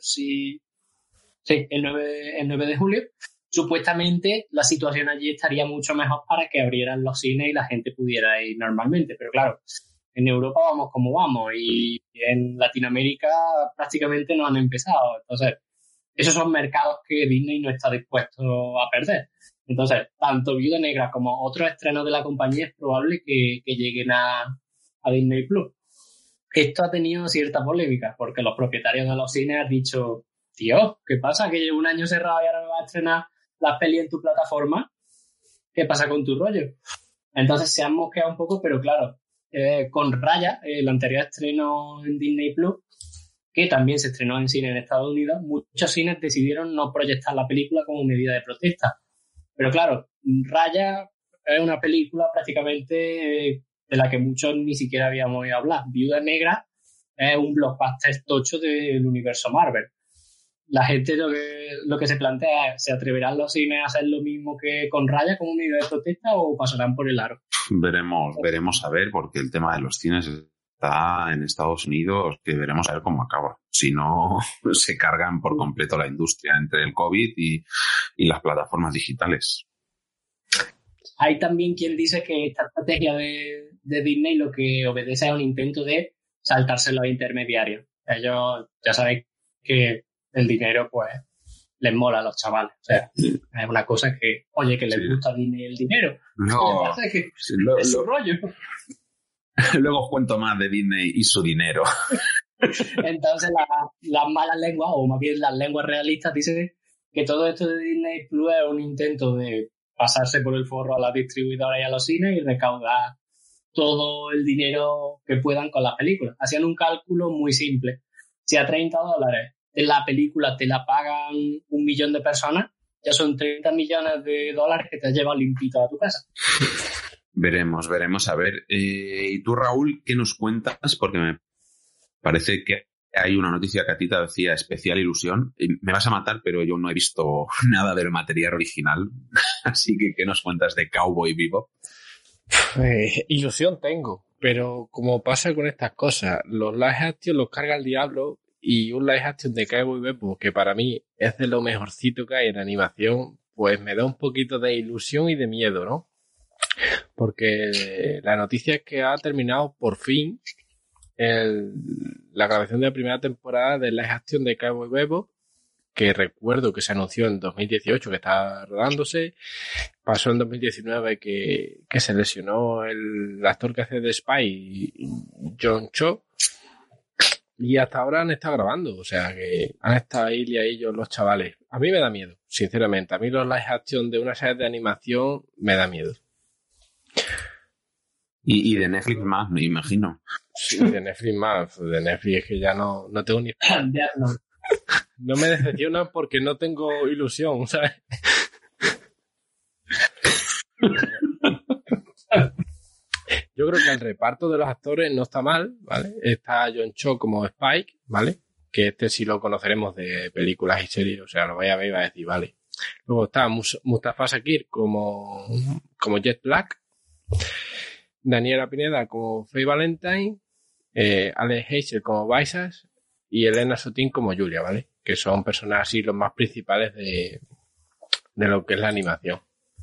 el 9 de julio, supuestamente la situación allí estaría mucho mejor para que abrieran los cines y la gente pudiera ir normalmente. Pero claro, en Europa vamos como vamos y en Latinoamérica prácticamente no han empezado. Entonces, esos son mercados que Disney no está dispuesto a perder. Entonces, tanto Viuda Negra como otros estrenos de la compañía es probable que lleguen a Disney Plus. Esto ha tenido cierta polémica porque los propietarios de los cines han dicho: tío, ¿qué pasa? Que llevo 1 año cerrado y ahora me vas a estrenar las pelis en tu plataforma. ¿Qué pasa con tu rollo? Entonces se han mosqueado un poco, pero claro, con Raya, el anterior estreno en Disney Plus, que también se estrenó en cine en Estados Unidos, muchos cines decidieron no proyectar la película como medida de protesta. Pero claro, Raya es una película prácticamente de la que muchos ni siquiera habíamos oído hablar. Viuda Negra es un blockbuster tocho del universo Marvel. la gente lo que se plantea es, ¿se atreverán los cines a hacer lo mismo que con Raya como medida de protesta o pasarán por el aro? Veremos a ver, porque el tema de los cines está en Estados Unidos, que veremos a ver cómo acaba. Si no, se cargan por completo la industria entre el COVID y las plataformas digitales. Hay también quien dice que esta estrategia de Disney lo que obedece a un intento de saltarse los intermediarios. Ellos ya saben que el dinero, pues, les mola a los chavales. O sea, es una cosa que, oye, que les gusta a Disney el dinero. No, es su rollo. Luego os cuento más de Disney y su dinero. Entonces, las malas lenguas, o más bien las lenguas realistas, dicen que todo esto de Disney Plus es un intento de pasarse por el forro a las distribuidoras y a los cines y recaudar todo el dinero que puedan con las películas. Hacían un cálculo muy simple. Si a $30 en la película te la pagan 1 millón de personas, ya son $30 millones que te has llevado limpito a tu casa. Veremos a ver. ¿Y tú, Raúl, qué nos cuentas? Porque me parece que hay una noticia que a ti te decía especial ilusión. Me vas a matar, pero yo no he visto nada del material original. Así que, ¿qué nos cuentas de Cowboy Bebop? Ilusión tengo, pero como pasa con estas cosas, los live action los carga el diablo, y un live action de Cowboy Bebop, que para mí es de lo mejorcito que hay en animación, pues me da un poquito de ilusión y de miedo, ¿no? Porque la noticia es que ha terminado por fin la grabación de la primera temporada de live action de Cowboy Bebop, que recuerdo que se anunció en 2018 que estaba rodándose. Pasó en 2019 que se lesionó el actor que hace de Spy, John Cho, y hasta ahora han estado grabando, o sea que han estado ahí y a ellos los chavales. A mí me da miedo, sinceramente. A mí los live action de una serie de animación me da miedo. Y de Netflix más, me imagino. Sí, de Netflix más. De Netflix es que ya no tengo ni... No me decepciona porque no tengo ilusión, ¿sabes? Yo creo que el reparto de los actores no está mal, ¿vale? Está John Cho como Spike, ¿vale? Que este sí lo conoceremos de películas y series, o sea, lo vais a ver y va a decir, vale. Luego está Mustafa Shakir como Jet Black, Daniela Pineda como Faye Valentine, Alex Hazel como Visas y Elena Sotin como Julia, ¿vale? Que son personas así los más principales de lo que es la animación.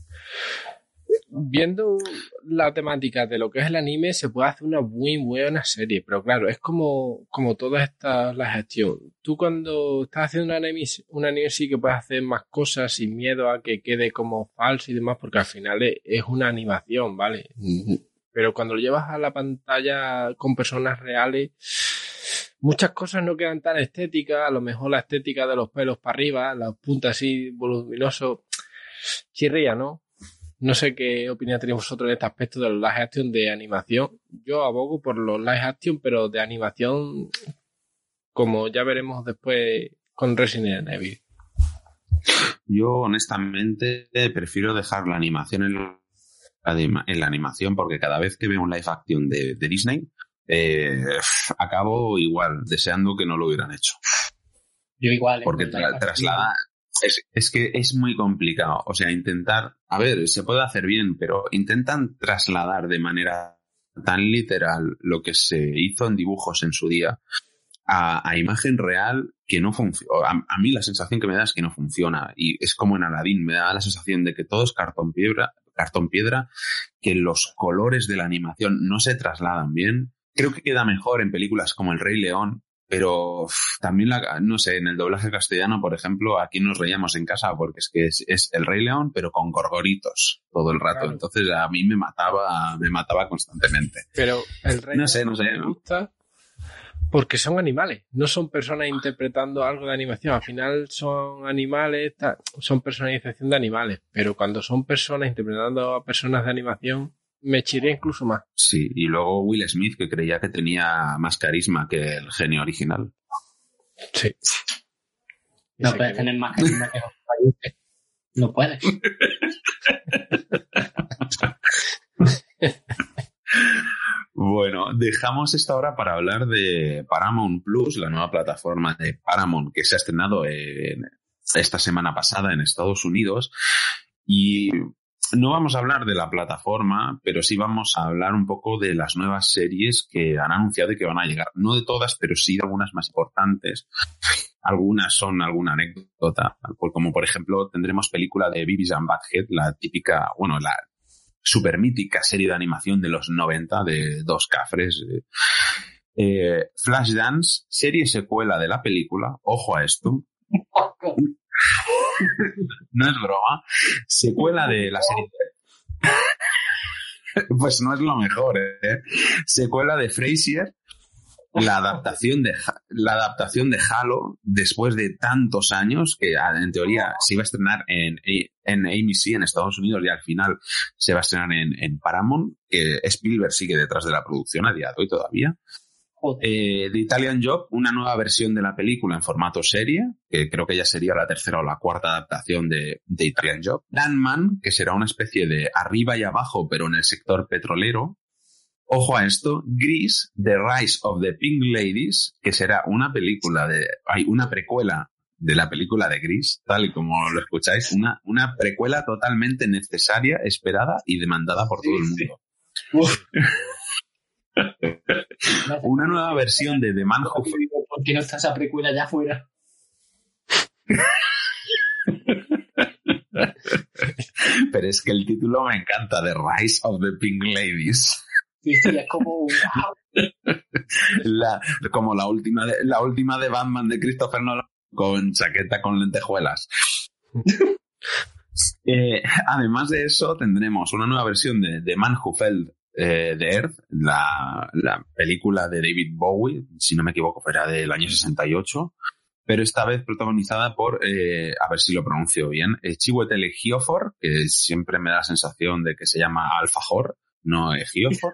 Viendo la temática de lo que es el anime, se puede hacer una muy buena serie, pero claro, es como toda la gestión. Tú cuando estás haciendo un anime sí que puedes hacer más cosas sin miedo a que quede como falso y demás, porque al final es una animación, ¿vale? Pero cuando lo llevas a la pantalla con personas reales, muchas cosas no quedan tan estéticas. A lo mejor la estética de los pelos para arriba, las puntas así voluminosos, chirría, ¿no? No sé qué opinión tenéis vosotros en este aspecto de los live action de animación. Yo abogo por los live action, pero de animación, como ya veremos después con Resident Evil. Yo, honestamente, prefiero dejar la animación en la animación, porque cada vez que veo un live action de Disney, acabo igual, deseando que no lo hubieran hecho. Yo igual. Porque traslada... Es que es muy complicado. O sea, intentar... A ver, se puede hacer bien, pero intentan trasladar de manera tan literal lo que se hizo en dibujos en su día a imagen real que no funciona. A mí la sensación que me da es que no funciona. Y es como en Aladdin, me da la sensación de que todo es cartón piedra, que los colores de la animación no se trasladan bien. Creo que queda mejor en películas como El Rey León, pero también, no sé, en el doblaje castellano, por ejemplo, aquí nos reíamos en casa porque es que es El Rey León, pero con gorgoritos todo el rato. Claro. Entonces a mí me mataba constantemente. Pero El Rey León me gusta porque son animales, no son personas interpretando algo de animación. Al final son animales, son personalización de animales, pero cuando son personas interpretando a personas de animación, me chiré incluso más. Sí, y luego Will Smith, que creía que tenía más carisma que el genio original. Sí. No puedes tener más carisma que Jorge. No puedes. Bueno, dejamos esta hora para hablar de Paramount Plus, la nueva plataforma de Paramount que se ha estrenado esta semana pasada en Estados Unidos. Y no vamos a hablar de la plataforma, pero sí vamos a hablar un poco de las nuevas series que han anunciado y que van a llegar. No de todas, pero sí de algunas más importantes. Algunas son alguna anécdota, como por ejemplo tendremos película de Beavis and Butthead, la típica, bueno, la super mítica serie de animación de los 90 de dos cafres. Flashdance, serie secuela de la película, ojo a esto. No es broma, secuela de la serie. Pues no es lo mejor, ¿eh? Secuela de Frasier. La adaptación de Halo después de tantos años que en teoría se iba a estrenar en AMC en Estados Unidos y al final se va a estrenar en Paramount, que Spielberg sigue detrás de la producción a día de hoy todavía. The Italian Job, una nueva versión de la película en formato serie, que creo que ya sería la tercera o la cuarta adaptación de The Italian Job. Landman, que será una especie de arriba y abajo pero en el sector petrolero. Ojo a esto, Grease, The Rise of the Pink Ladies, que será una precuela de la película de Grease, tal y como lo escucháis, una precuela totalmente necesaria, esperada y demandada por todo el mundo. Una nueva versión de The Man Who... ¿Por qué no está esa precuela ya fuera? Pero es que el título me encanta, The Rise of the Pink Ladies. Sí, es como como la última de Batman de Christopher Nolan con chaqueta con lentejuelas. Además de eso tendremos una nueva versión de The Man Who Fell the Earth, la película de David Bowie, si no me equivoco era del año 68, pero esta vez protagonizada por, a ver si lo pronuncio bien, Chiwetel Ejiofor, que siempre me da la sensación de que se llama Alfajor, no Ejiofor.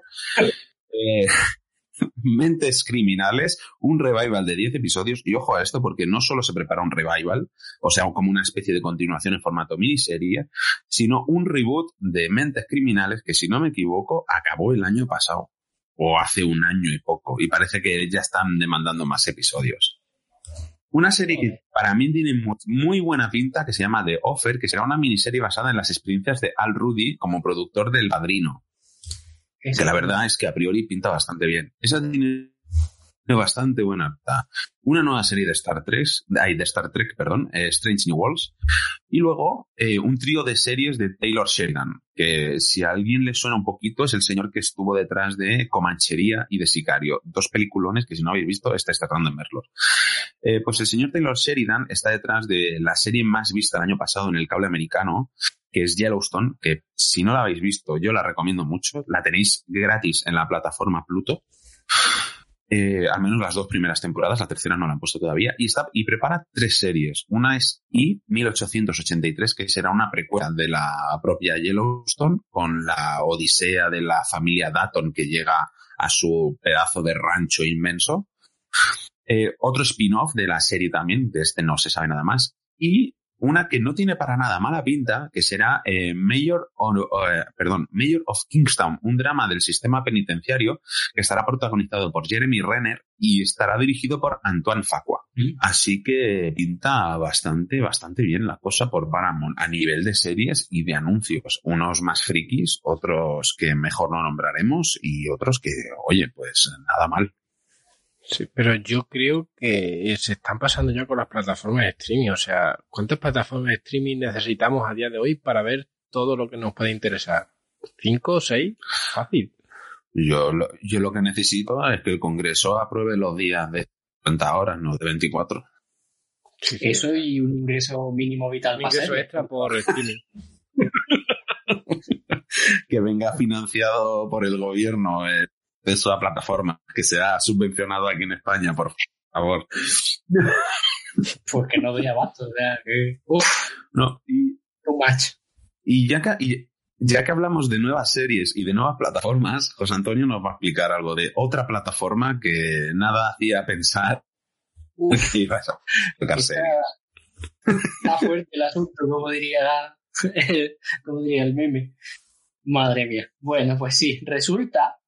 Mentes Criminales, un revival de 10 episodios, y ojo a esto porque no solo se prepara un revival, o sea, como una especie de continuación en formato miniserie, sino un reboot de Mentes Criminales que, si no me equivoco, acabó el año pasado, o hace un año y poco, y parece que ya están demandando más episodios. Una serie que para mí tiene muy buena pinta, que se llama The Offer, que será una miniserie basada en las experiencias de Al Rudy como productor del Padrino. Que la verdad es que a priori pinta bastante bien. Esa tiene bastante buena pinta. Una nueva serie de Star Trek, Strange New Worlds. Y luego un trío de series de Taylor Sheridan, que si a alguien le suena un poquito es el señor que estuvo detrás de Comanchería y de Sicario. Dos peliculones que si no habéis visto estáis tratando de verlos. Pues el señor Taylor Sheridan está detrás de la serie más vista el año pasado en el cable americano, que es Yellowstone, que si no la habéis visto, yo la recomiendo mucho. La tenéis gratis en la plataforma Pluto. Al menos las 2 primeras temporadas, la tercera no la han puesto todavía. Y prepara 3 series. Una es I-1883, que será una precuela de la propia Yellowstone, con la odisea de la familia Dutton que llega a su pedazo de rancho inmenso. Otro spin-off de la serie también, de este no se sabe nada más. Y una que no tiene para nada mala pinta, que será Mayor of Kingstown, un drama del sistema penitenciario que estará protagonizado por Jeremy Renner y estará dirigido por Antoine Fuqua. Así que pinta bastante bien la cosa por Paramount a nivel de series y de anuncios. Unos más frikis, otros que mejor no nombraremos y otros que, oye, pues nada mal. Sí, pero yo creo que se están pasando ya con las plataformas de streaming. O sea, ¿cuántas plataformas de streaming necesitamos a día de hoy para ver todo lo que nos puede interesar? ¿5 o 6? Fácil. Yo lo que necesito es que el Congreso apruebe los días de 50 horas, no de 24. Sí. Eso y un ingreso mínimo vital. Un ingreso extra por streaming. Que venga financiado por el gobierno de esa plataforma, que sea subvencionado aquí en España, por favor. Pues que no doy abasto, o sea, que... No, too much. Y ya que hablamos de nuevas series y de nuevas plataformas, José Antonio nos va a explicar algo de otra plataforma que nada hacía pensar que iba a tocar series. Está fuerte el asunto, como diría el meme. Madre mía. Bueno, pues sí, resulta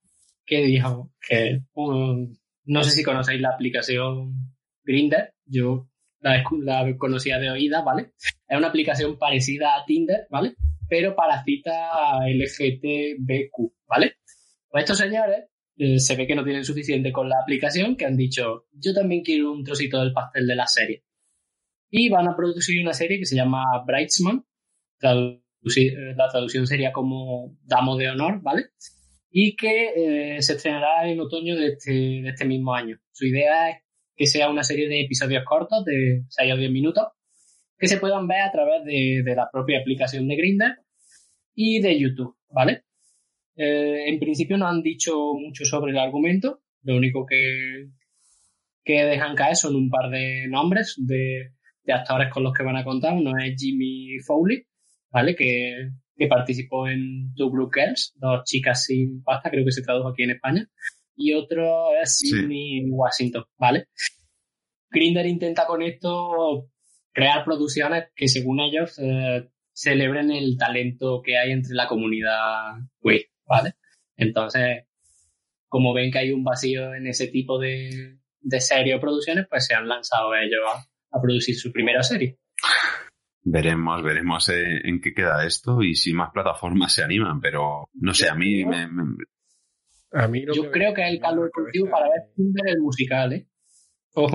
que dijo que no sé si conocéis la aplicación Grindr, yo la conocía de oídas, ¿vale? Es una aplicación parecida a Tinder, ¿vale? Pero para citas LGTBQ, ¿vale? Pues estos señores se ve que no tienen suficiente con la aplicación, que han dicho, yo también quiero un trocito del pastel de la serie. Y van a producir una serie que se llama Bridesman, la traducción sería como Damo de Honor, ¿vale? Y que se estrenará en otoño de este mismo año. Su idea es que sea una serie de episodios cortos de 6 o 10 minutos que se puedan ver a través de la propia aplicación de Grindr y de YouTube, ¿vale? En principio no han dicho mucho sobre el argumento, lo único que dejan caer son un par de nombres de actores con los que van a contar. Uno es Jimmy Fowley, ¿vale? Que participó en Two Blue Girls, 2 chicas sin pasta, creo que se tradujo aquí en España, y otro es Sidney Washington, ¿vale? Grindr intenta con esto crear producciones que, según ellos, celebren el talento que hay entre la comunidad queer, ¿vale? Entonces, como ven que hay un vacío en ese tipo de series o producciones, pues se han lanzado ellos a producir su primera serie. Veremos en qué queda esto y si más plataformas se animan, pero no sé, a mí yo creo que es el calor cultivo para ver Tinder el musical, ¿eh? Ojo.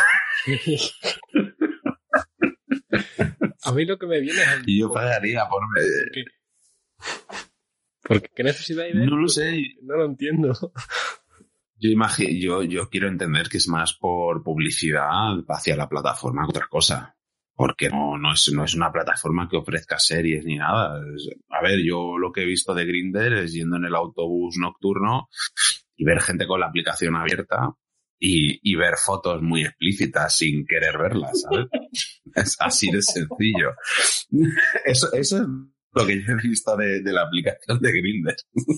A mí lo que me viene es... Y yo pagaría por... Porque ¿qué necesidad hay de No lo sé. No lo entiendo. Yo quiero entender que es más por publicidad hacia la plataforma que otra cosa. Porque no es una plataforma que ofrezca series ni nada. A ver, yo lo que he visto de Grindr es yendo en el autobús nocturno y ver gente con la aplicación abierta y ver fotos muy explícitas sin querer verlas, ¿sabes? Es así de sencillo. Eso es lo que yo he visto de la aplicación de Grindr.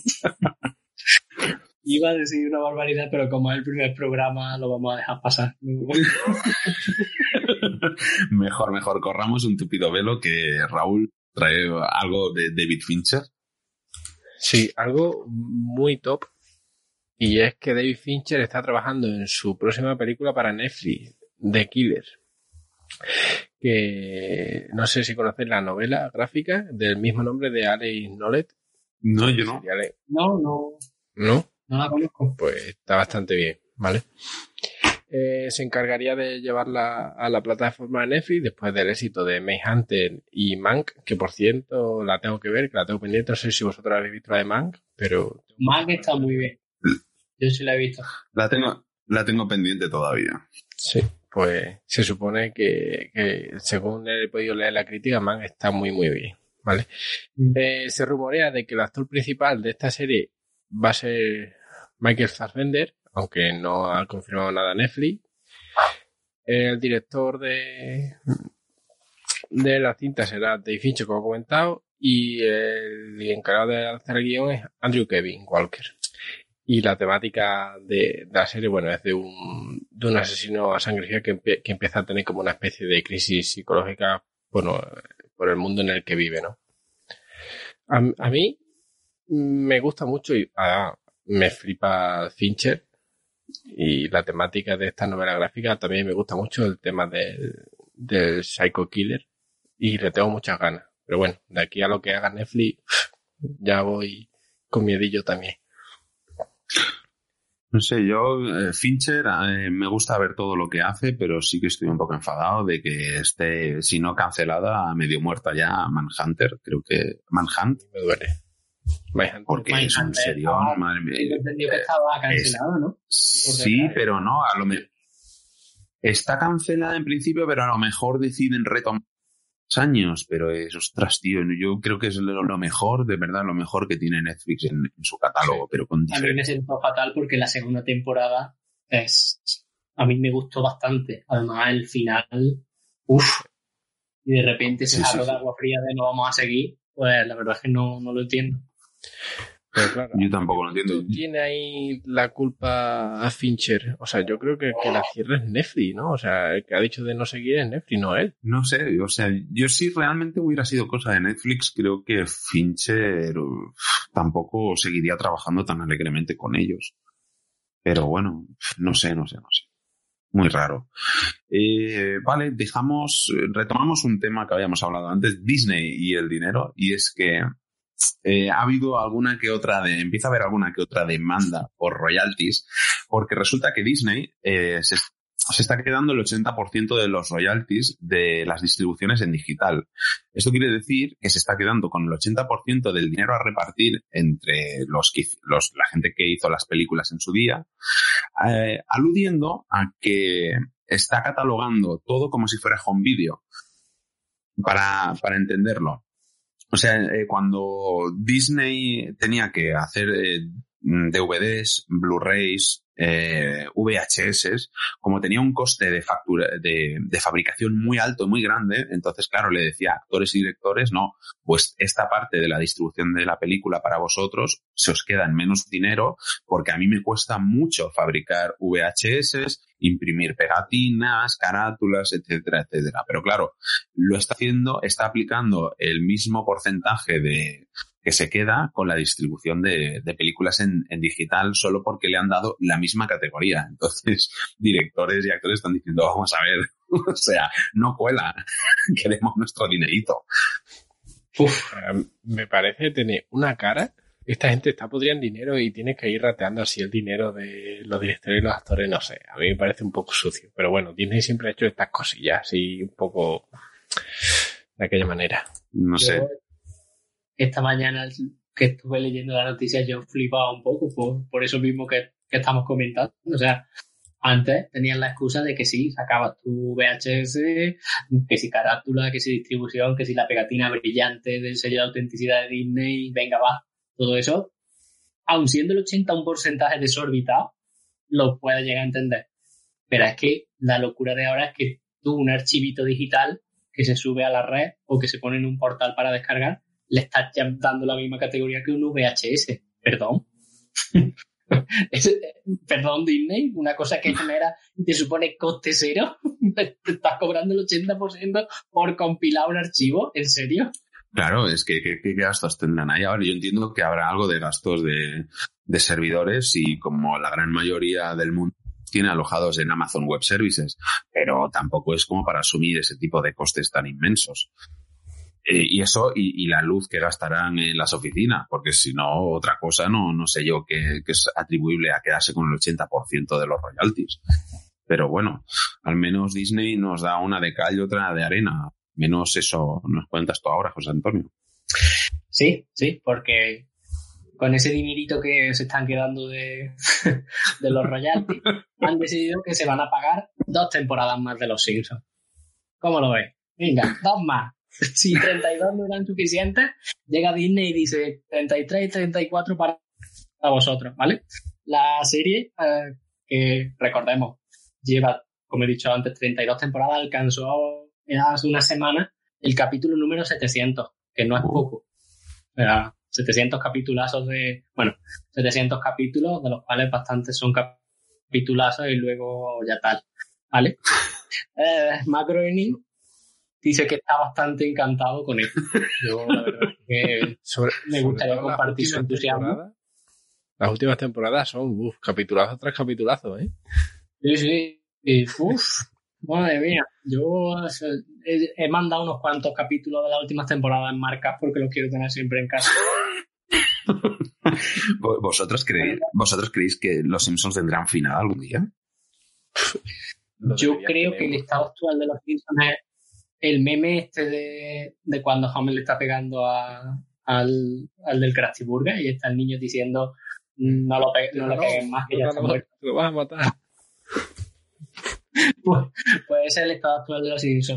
Iba a decir una barbaridad, pero como es el primer programa, lo vamos a dejar pasar. Mejor, corramos un tupido velo que Raúl trae algo de David Fincher. Sí, algo muy top. Y es que David Fincher está trabajando en su próxima película para Netflix, The Killer. Que no sé si conocéis la novela gráfica del mismo nombre de Alice Knowles. No, yo no. ¿No? No la conozco. Pues está bastante bien, ¿vale? Se encargaría de llevarla a la plataforma de Netflix después del éxito de Mindhunter y Mank, que por cierto la tengo que ver, que la tengo pendiente. No sé si vosotros habéis visto la de Mank, pero... Mank está muy bien. Yo sí la he visto. La tengo pendiente todavía. Sí, pues se supone que según he podido leer la crítica, Mank está muy, muy bien, ¿vale? Se rumorea de que el actor principal de esta serie va a ser Michael Fassbender, aunque no ha confirmado nada Netflix. El director de la cinta será David Fincher, como he comentado, y el encargado de hacer el guión es Andrew Kevin Walker. Y la temática de la serie, bueno, es de un asesino a sangre fría que empieza a tener como una especie de crisis psicológica, bueno, por el mundo en el que vive, ¿no? A mí me gusta mucho y me flipa Fincher, y la temática de esta novela gráfica también me gusta mucho, el tema del Psycho Killer, y le tengo muchas ganas. Pero bueno, de aquí a lo que haga Netflix ya voy con miedillo también. No sé, yo, Fincher, me gusta ver todo lo que hace, pero sí que estoy un poco enfadado de que esté, si no cancelada, medio muerta ya Manhunter, creo que Manhunt. Me duele. Porque es un serión, madre mía. Yo entendí que estaba cancelado, ¿no? Sí, pero no, está cancelada en principio, pero a lo mejor deciden retomar años, pero es, ostras, tío, yo creo que es lo mejor, de verdad, lo mejor que tiene Netflix en su catálogo, sí. Pero con diferencia. A mí me sentó fatal porque la segunda temporada a mí me gustó bastante, además el final, y de repente ese jarro de agua fría de no vamos a seguir, pues la verdad es que no lo entiendo. Pero claro, yo tampoco lo entiendo. ¿Tiene ahí la culpa a Fincher? O sea, yo creo que la cierre es Netflix, ¿no? O sea, el que ha dicho de no seguir es Netflix, no él. No sé, o sea, yo si realmente hubiera sido cosa de Netflix, creo que Fincher tampoco seguiría trabajando tan alegremente con ellos. Pero bueno, no sé. Muy raro. Vale, retomamos un tema que habíamos hablado antes, Disney y el dinero, y es que ha habido empieza a haber alguna que otra demanda por royalties, porque resulta que Disney se está quedando el 80% de los royalties de las distribuciones en digital. Esto quiere decir que se está quedando con el 80% del dinero a repartir entre la gente que hizo las películas en su día, aludiendo a que está catalogando todo como si fuera home video. Para entenderlo. O sea, cuando Disney tenía que hacer DVDs, Blu-rays, VHS, como tenía un coste de fabricación muy alto, muy grande, entonces, claro, le decía a actores y directores, no, pues esta parte de la distribución de la película para vosotros se os queda en menos dinero porque a mí me cuesta mucho fabricar VHS, imprimir pegatinas, carátulas, etcétera, etcétera. Pero claro, está aplicando el mismo porcentaje que se queda con la distribución de películas en digital solo porque le han dado la misma categoría. Entonces, directores y actores están diciendo, vamos a ver, o sea, no cuela, queremos nuestro dinerito. Me parece tener una cara. Esta gente está podrida en dinero y tienes que ir rateando así el dinero de los directores y los actores, no sé. A mí me parece un poco sucio. Pero bueno, Disney siempre ha hecho estas cosillas así un poco de aquella manera. No sé. Esta mañana que estuve leyendo la noticia yo flipaba un poco por eso mismo que estamos comentando. O sea, antes tenían la excusa de que sí, sacabas tu VHS, que si carátula, que si distribución, que si la pegatina brillante del sello de autenticidad de Disney, venga, va. Todo eso, aun siendo el 80 un porcentaje desorbitado, lo puedes llegar a entender. Pero es que la locura de ahora es que tú un archivito digital que se sube a la red o que se pone en un portal para descargar, le estás ya dando la misma categoría que un VHS. Perdón. Perdón, Disney, una cosa que genera y te supone coste cero, te estás cobrando el 80% por compilar un archivo, ¿en serio? Claro, es que ¿qué gastos tendrán ahí? Ahora yo entiendo que habrá algo de gastos de servidores y como la gran mayoría del mundo tiene alojados en Amazon Web Services, pero tampoco es como para asumir ese tipo de costes tan inmensos. Y eso, y la luz que gastarán en las oficinas, porque si no, otra cosa no sé yo que es atribuible a quedarse con el 80% de los royalties. Pero bueno, al menos Disney nos da una de cal y otra de arena. Menos eso nos cuentas tú ahora, José Antonio. Sí, porque con ese dinerito que se están quedando de los royalties, han decidido que se van a pagar 2 temporadas más de Los Simpsons. ¿Cómo lo ves? Venga, 2 más. Si 32 no eran suficientes, llega Disney y dice 33 y 34 para vosotros, ¿vale? La serie, que recordemos, lleva, como he dicho antes, 32 temporadas, alcanzó hace una semana el capítulo número 700, que no es poco. 700 capitulazos 700 capítulos, de los cuales bastantes son capitulazos y luego ya tal, ¿vale? Matt Groening dice que está bastante encantado con esto. Yo, la verdad, que me gustaría compartir su entusiasmo. Las últimas temporadas son capitulazo tras capitulazo, ¿eh? Sí. Madre mía. Yo he mandado unos cuantos capítulos de las últimas temporadas en marcas porque los quiero tener siempre en casa. ¿Vosotros creéis que los Simpsons tendrán final algún día? Yo creo que el estado actual de los Simpsons es el meme este de cuando Homer le está pegando al del Krusty Burger y está el niño diciendo no lo peguen más que ya está muerto. Te lo vas a matar. Pues ese es el estado actual de los Simpsons.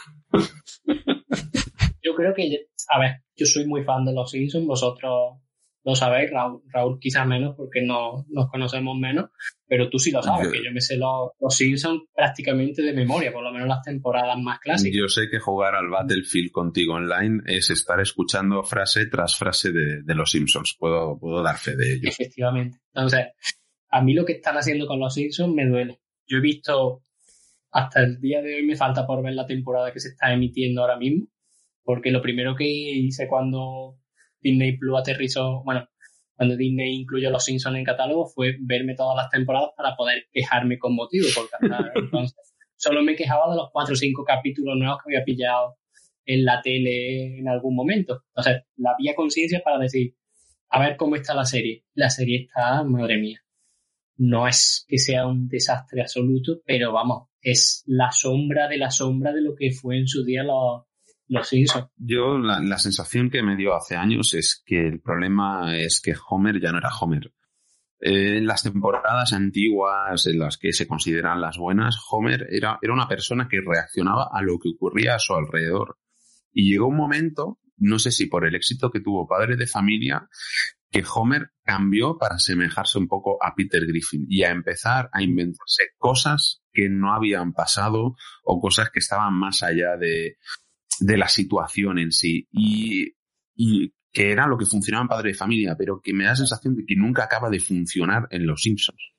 Yo creo que, a ver, yo soy muy fan de los Simpsons, vosotros lo sabéis, Raúl quizás menos porque no nos conocemos menos, pero tú sí lo sabes, que yo me sé los Simpsons prácticamente de memoria, por lo menos las temporadas más clásicas. Yo sé que jugar al Battlefield contigo online es estar escuchando frase tras frase de los Simpsons. Puedo dar fe de ello. Efectivamente. Entonces, a mí lo que están haciendo con los Simpsons me duele. Yo he visto, hasta el día de hoy me falta por ver la temporada que se está emitiendo ahora mismo, porque lo primero que hice cuando Disney Plus aterrizó, cuando Disney incluyó los Simpsons en catálogo fue verme todas las temporadas para poder quejarme con motivo, porque hasta entonces solo me quejaba de los 4 o 5 capítulos nuevos que había pillado en la tele en algún momento. Entonces, la había conciencia para decir, a ver cómo está la serie. La serie está, madre mía. No es que sea un desastre absoluto, pero vamos, es la sombra de lo que fue en su día los Simpsons. Yo la sensación que me dio hace años es que el problema es que Homer ya no era Homer. En las temporadas antiguas, en las que se consideran las buenas, Homer era una persona que reaccionaba a lo que ocurría a su alrededor. Y llegó un momento, no sé si por el éxito que tuvo Padre de Familia, que Homer cambió para asemejarse un poco a Peter Griffin y a empezar a inventarse cosas que no habían pasado o cosas que estaban más allá de la situación en sí. Y que era lo que funcionaba en Padre de Familia, pero que me da la sensación de que nunca acaba de funcionar en Los Simpsons.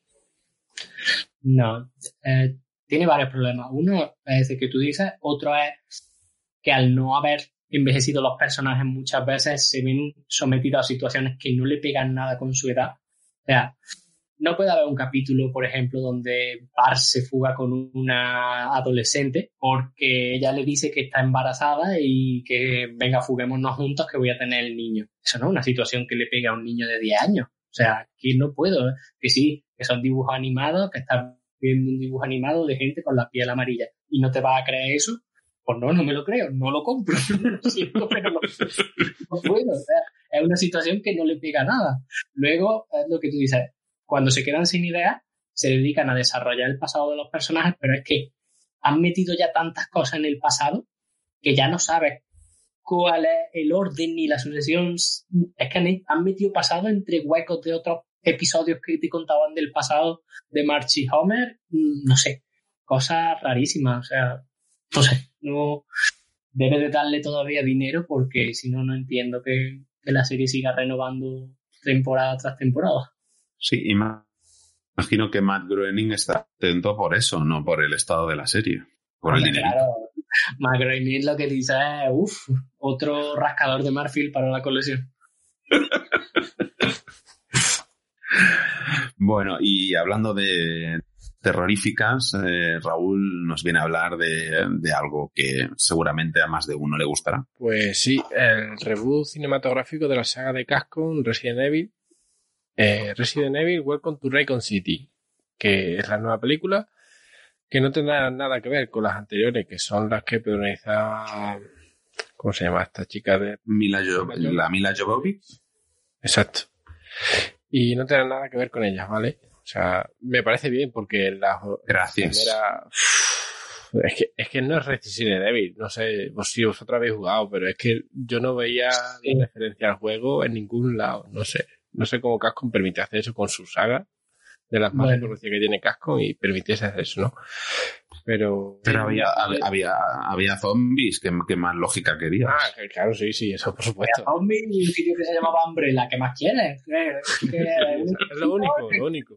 No, tiene varios problemas. Uno es el que tú dices, otro es que al no haber envejecido los personajes muchas veces se ven sometidos a situaciones que no le pegan nada con su edad. O sea, no puede haber un capítulo, por ejemplo, donde Bart se fuga con una adolescente porque ella le dice que está embarazada y que venga, fuguémonos juntos que voy a tener el niño. Eso no es una situación que le pega a un niño de 10 años. O sea, que no puedo, ¿eh? Que sí, que son dibujos animados, que estás viendo un dibujo animado de gente con la piel amarilla y no te vas a creer eso. Pues no me lo creo, no lo compro. Lo siento, pero no puedo. O sea, es una situación que no le pega nada. Luego, es lo que tú dices, cuando se quedan sin ideas, se dedican a desarrollar el pasado de los personajes, pero es que han metido ya tantas cosas en el pasado que ya no sabes cuál es el orden ni la sucesión. Es que han metido pasado entre huecos de otros episodios que te contaban del pasado de Marge y Homer. No sé, cosas rarísimas. O sea, no sé, no debe de darle todavía dinero porque si no, no entiendo que la serie siga renovando temporada tras temporada. Sí, imagino que Matt Groening está atento por eso, no por el estado de la serie, por el dinero. Claro, Matt Groening lo que dice es, otro rascador de marfil para la colección. Bueno, y hablando de terroríficas, Raúl nos viene a hablar de algo que seguramente a más de uno le gustará. Pues sí, el reboot cinematográfico de la saga de Capcom, Resident Evil, Welcome to Raccoon City, que es la nueva película, que no tendrá nada que ver con las anteriores, que son las que protagoniza, ¿cómo se llama esta chica? Mila Jovovich. Exacto. Y no tendrá nada que ver con ellas, ¿vale? O sea, me parece bien porque Gracias. Es que no es Resident Evil, no sé si vosotros habéis jugado, pero es que yo no veía referencia al juego en ningún lado, no sé cómo Capcom permite hacer eso con su saga, de las más reconocidas que tiene Capcom, y permitiese hacer eso, ¿no? Pero había zombies, ¿qué más lógica quería? Claro, sí, eso por supuesto. Había zombies y un sitio que se llamaba Umbrella, ¿qué más quieres? Es lo único.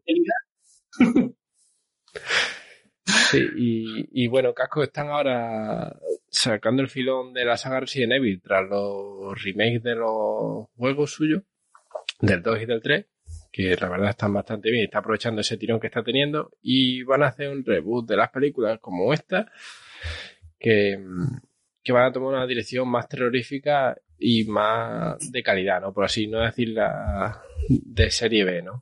Sí, y bueno, Capcom están ahora sacando el filón de la saga Resident Evil tras los remakes de los juegos suyos, del 2 y del 3, que la verdad están bastante bien y está aprovechando ese tirón que está teniendo, y van a hacer un reboot de las películas como esta, que van a tomar una dirección más terrorífica y más de calidad, ¿no? Por así no decirla de serie B, ¿no?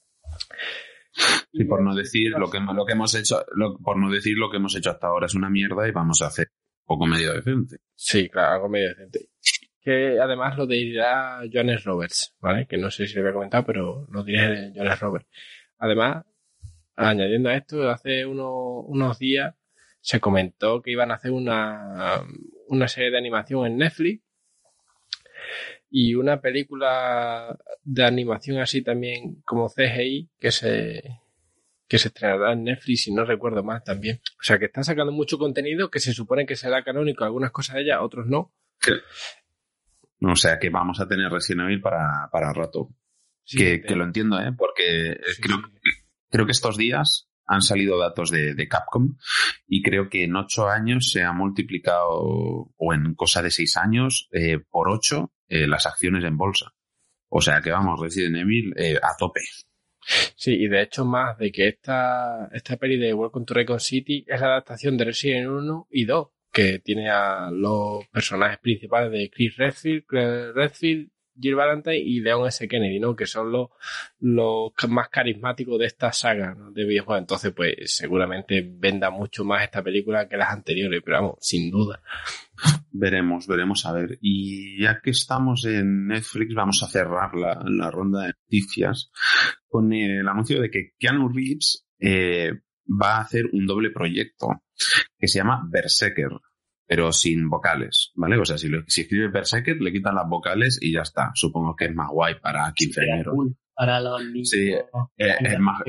Y por no decir lo que hemos hecho, por no decir lo que hemos hecho hasta ahora es una mierda y vamos a hacer poco medio decente. Sí, claro, algo medio decente. Que además lo dirá Johannes Roberts, ¿vale? Que no sé si lo había comentado, pero lo diré Johannes Roberts. Además, añadiendo a esto, hace unos días se comentó que iban a hacer una serie de animación en Netflix y una película de animación así también como CGI que se estrenará en Netflix, si no recuerdo mal también. O sea que está sacando mucho contenido que se supone que será canónico, algunas cosas de ella, otros no. Sí. O sea que vamos a tener Resident Evil para rato. Sí, que lo entiendo, porque sí, creo que estos días han salido datos de Capcom y creo que en 8 años se ha multiplicado, o en cosa de 6 años, por 8 las acciones en bolsa. O sea que vamos, Resident Evil a tope. Sí, y de hecho más de que esta peli de Welcome to Raccoon City es la adaptación de Resident Evil 1 y 2, que tiene a los personajes principales de Chris Redfield, Jill Valentine y Leon S. Kennedy, ¿no? Que son los más carismáticos de esta saga, ¿no? De videojuegos. Entonces, pues, seguramente venda mucho más esta película que las anteriores, pero vamos, sin duda. Veremos a ver. Y ya que estamos en Netflix, vamos a cerrar la ronda de noticias con el anuncio de que Keanu Reeves va a hacer un doble proyecto que se llama Berserker, pero sin vocales, ¿vale? O sea, si escribe Berserker, le quitan las vocales y ya está. Supongo que es más guay para quinceañeros. Cool. Para los niños. Sí, es más...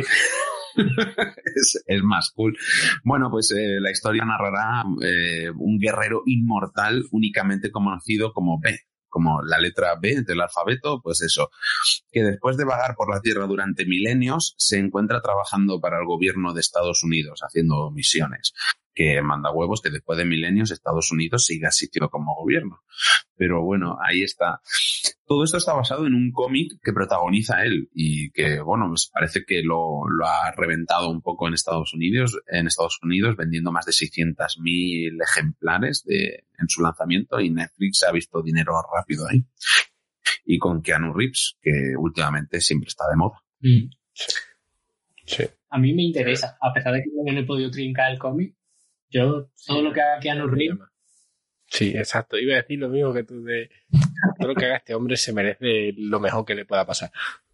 es más cool. Bueno, pues la historia narrará un guerrero inmortal únicamente conocido como B, como la letra B del alfabeto, pues eso, que después de vagar por la Tierra durante milenios se encuentra trabajando para el gobierno de Estados Unidos, haciendo misiones. Que manda huevos que después de milenios Estados Unidos siga existiendo como gobierno. Pero bueno, ahí está. Todo esto está basado en un cómic que protagoniza él y que, bueno, pues parece que lo ha reventado un poco en Estados Unidos, vendiendo más de 600.000 ejemplares en su lanzamiento, y Netflix ha visto dinero rápido ahí. Y con Keanu Reeves, que últimamente siempre está de moda. Sí. A mí me interesa, a pesar de que no he podido trincar el cómic. Yo, todo lo que haga Keanu Reeves. Sí, exacto. Iba a decir lo mismo que tú de todo lo que haga este hombre se merece lo mejor que le pueda pasar.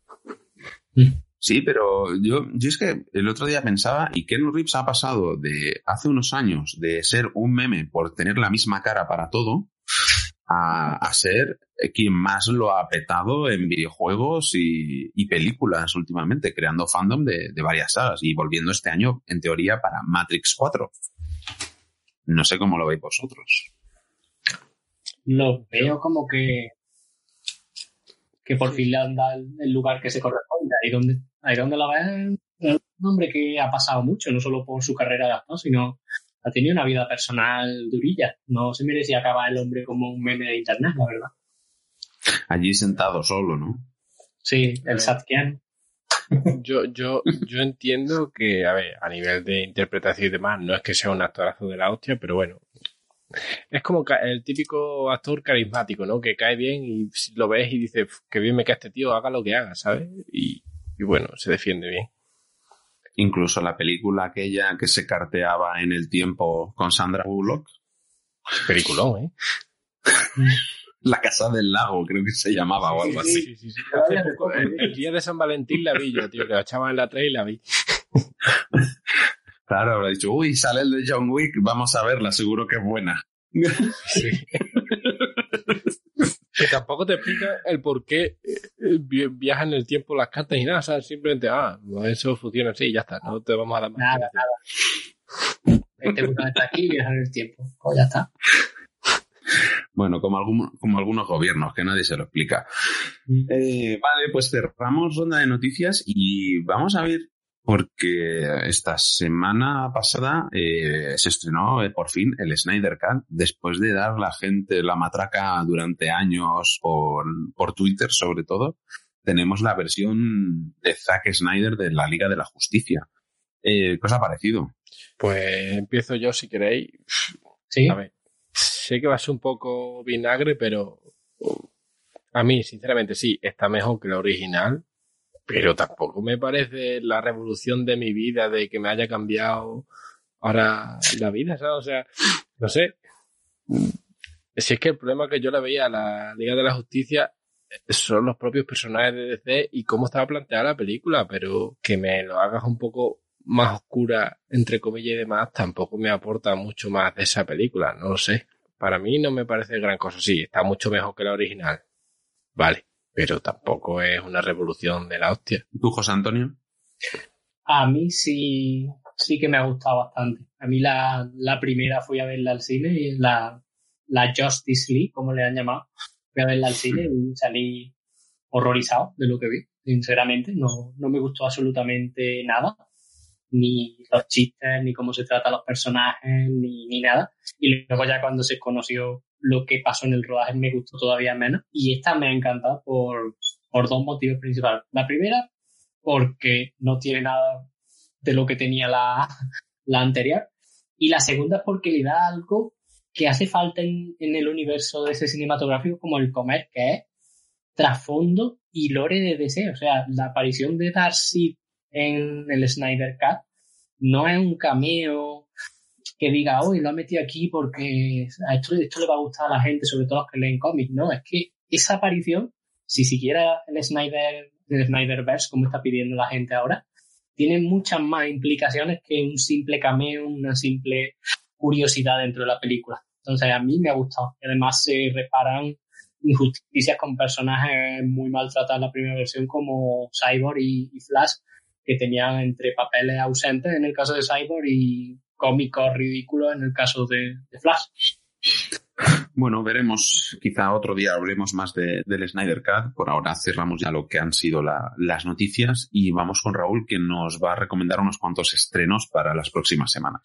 Sí, pero yo es que el otro día pensaba, y Keanu Reeves ha pasado de hace unos años de ser un meme por tener la misma cara para todo a ser quien más lo ha petado en videojuegos y películas últimamente, creando fandom de varias sagas y volviendo este año, en teoría, para Matrix 4. No sé cómo lo veis vosotros. Lo veo como que por fin le han dado el lugar que se corresponde. Ahí donde la ven, es un hombre que ha pasado mucho, no solo por su carrera de actor, sino ha tenido una vida personal durilla. No se merecía acabar el hombre como un meme de internet, la verdad. Allí sentado solo, ¿no? Sí, el Satkian. Yo entiendo que, a ver, a nivel de interpretación y demás, no es que sea un actorazo de la hostia, pero bueno, es como el típico actor carismático, ¿no? Que cae bien y lo ves y dices, qué bien me cae este tío, haga lo que haga, ¿sabes? Y bueno, se defiende bien. Incluso la película aquella que se carteaba en el tiempo con Sandra Bullock. Peliculón, ¿eh? La Casa del Lago, creo que se llamaba o algo así. Sí. Hace poco, el día de San Valentín la vi yo, tío, que la echaban en la 3 y la vi. Claro, habrá dicho, uy, sale el de John Wick, vamos a verla, seguro que es buena. Sí. Que tampoco te explica el por qué viajan en el tiempo las cartas y nada, o sea, simplemente, eso funciona así y ya está, no te vamos a dar más. Nada. Este botón está aquí y viaja en el tiempo, pues ya está. Bueno, como algunos gobiernos, que nadie se lo explica. Vale, pues cerramos ronda de noticias y vamos a ver, porque esta semana pasada se estrenó por fin el Snyder Cut, después de dar la gente la matraca durante años por Twitter, sobre todo. Tenemos la versión de Zack Snyder de la Liga de la Justicia. ¿Qué os ha parecido? Pues empiezo yo, si queréis. Sí. A ver. Sé que va a ser un poco vinagre, pero a mí, sinceramente, sí, está mejor que la original, pero tampoco me parece la revolución de mi vida, de que me haya cambiado ahora la vida, ¿sabes? O sea, no sé. Si es que el problema que yo le veía a la Liga de la Justicia son los propios personajes de DC y cómo estaba planteada la película, pero que me lo hagas un poco más oscura, entre comillas y demás, tampoco me aporta mucho más de esa película, no lo sé. Para mí no me parece gran cosa. Sí, está mucho mejor que la original. vale, pero tampoco es una revolución de la hostia. ¿Tú, José Antonio? A mí sí que me ha gustado bastante. A mí la primera fui a verla al cine, y la Justice League, como le han llamado. Fui a verla al cine y salí horrorizado de lo que vi. Sinceramente, no me gustó absolutamente nada. Ni los chistes, ni cómo se tratan los personajes, ni nada. Y luego ya cuando se conoció lo que pasó en el rodaje me gustó todavía menos. Y esta me ha encantado por dos motivos principales. La primera, porque no tiene nada de lo que tenía la anterior. Y la segunda es porque le da algo que hace falta en el universo de ese cinematográfico como el comer, que es trasfondo y lore de DC. O sea, la aparición de Darkseid en el Snyder Cut no es un cameo que diga, hoy lo ha metido aquí porque a esto le va a gustar a la gente, sobre todo los que leen cómics. No, es que esa aparición, si siguiera el Snyderverse, como está pidiendo la gente ahora, tiene muchas más implicaciones que un simple cameo, una simple curiosidad dentro de la película. Entonces, a mí me ha gustado. Y además se reparan injusticias con personajes muy maltratados en la primera versión, como Cyborg y Flash, que tenían entre papeles ausentes en el caso de Cyborg y cómicos ridículos en el caso de Flash. Bueno, veremos. Quizá otro día hablemos más del Snyder Cut. Por ahora cerramos ya lo que han sido las noticias y vamos con Raúl, que nos va a recomendar unos cuantos estrenos para las próximas semanas.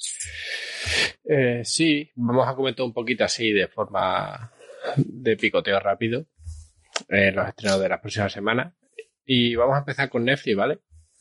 Sí, vamos a comentar un poquito así de forma de picoteo rápido los estrenos de las próximas semanas. Y vamos a empezar con Netflix, ¿vale?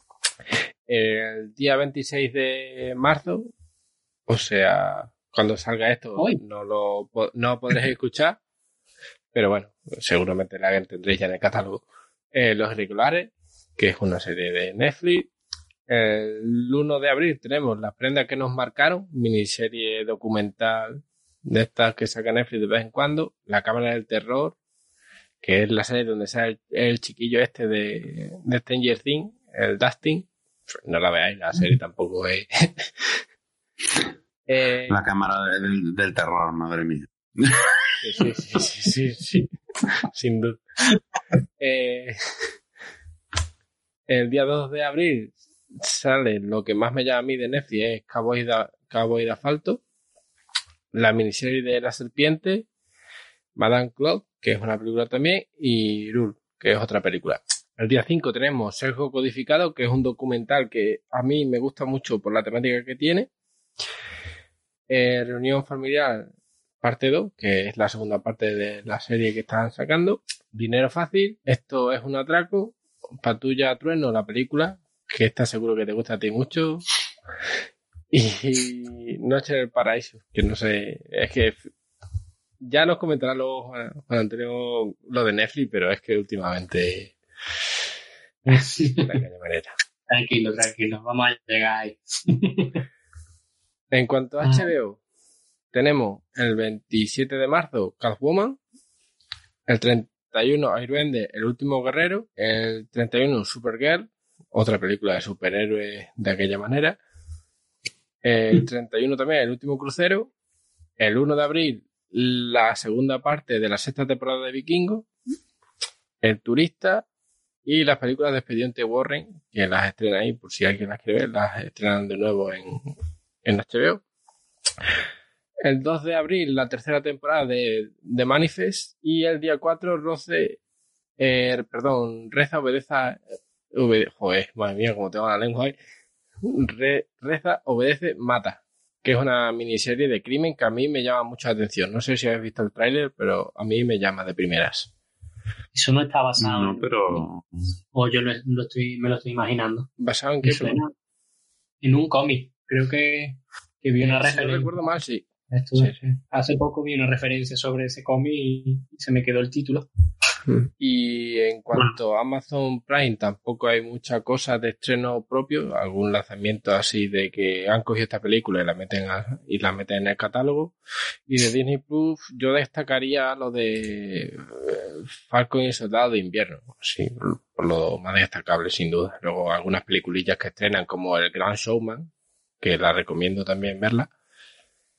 El día 26 de marzo, o sea, cuando salga esto, no lo podréis escuchar, pero bueno, seguramente la tendréis ya en el catálogo. Los Irregulares, que es una serie de Netflix. El 1 de abril tenemos Las prendas que nos marcaron, miniserie documental de estas que saca Netflix de vez en cuando. La Cámara del Terror, que es la serie donde sale el chiquillo este de Stranger Things, el Dustin. No la veáis, la serie tampoco es... La Cámara del Terror, madre mía. Sí. Sin duda. El día 2 de abril sale lo que más me llama a mí de Netflix, es Cowboy de Asfalto, la miniserie de La Serpiente, Madame Claude, que es una película también, y Rule, que es otra película. El día 5 tenemos Sesgo Codificado, que es un documental que a mí me gusta mucho por la temática que tiene. Reunión Familiar, parte 2, que es la segunda parte de la serie que están sacando. Dinero Fácil, esto es un atraco. Patrulla Trueno, la película, que está seguro que te gusta a ti mucho. Y Noche en el Paraíso, que no sé, es que ya nos comentará luego Juan Antonio lo de Netflix, pero es que últimamente... Tranquilo, vamos a llegar ahí. En cuanto a HBO, tenemos el 27 de marzo Catwoman, el 31 Airbender, El último guerrero, el 31 Supergirl, otra película de superhéroes de aquella manera, el 31 también El último crucero, el 1 de abril la segunda parte de la sexta temporada de Vikingo, El turista y las películas de Expediente Warren, que las estrenan ahí por si alguien las quiere ver, las estrenan de nuevo en HBO. El 2 de abril la tercera temporada de Manifest y el día 4 Reza, joder, madre mía, como tengo la lengua ahí. Reza, obedece, mata, que es una miniserie de crimen que a mí me llama mucha atención. No sé si habéis visto el tráiler, pero a mí me llama de primeras. Eso no está basado pero... O yo me lo estoy imaginando. ¿Basado en qué? En un cómic. Creo que vi una referencia. Si no recuerdo mal, sí. Sí. Hace poco vi una referencia sobre ese cómic y se me quedó el título. Y en cuanto a Amazon Prime, tampoco hay mucha cosa de estreno propio, algún lanzamiento así de que han cogido esta película y la meten en el catálogo. Y de Disney Plus yo destacaría lo de Falcon y el Soldado de Invierno, sí, por lo más destacable sin duda. Luego algunas peliculillas que estrenan como El Gran Showman, que la recomiendo también verla.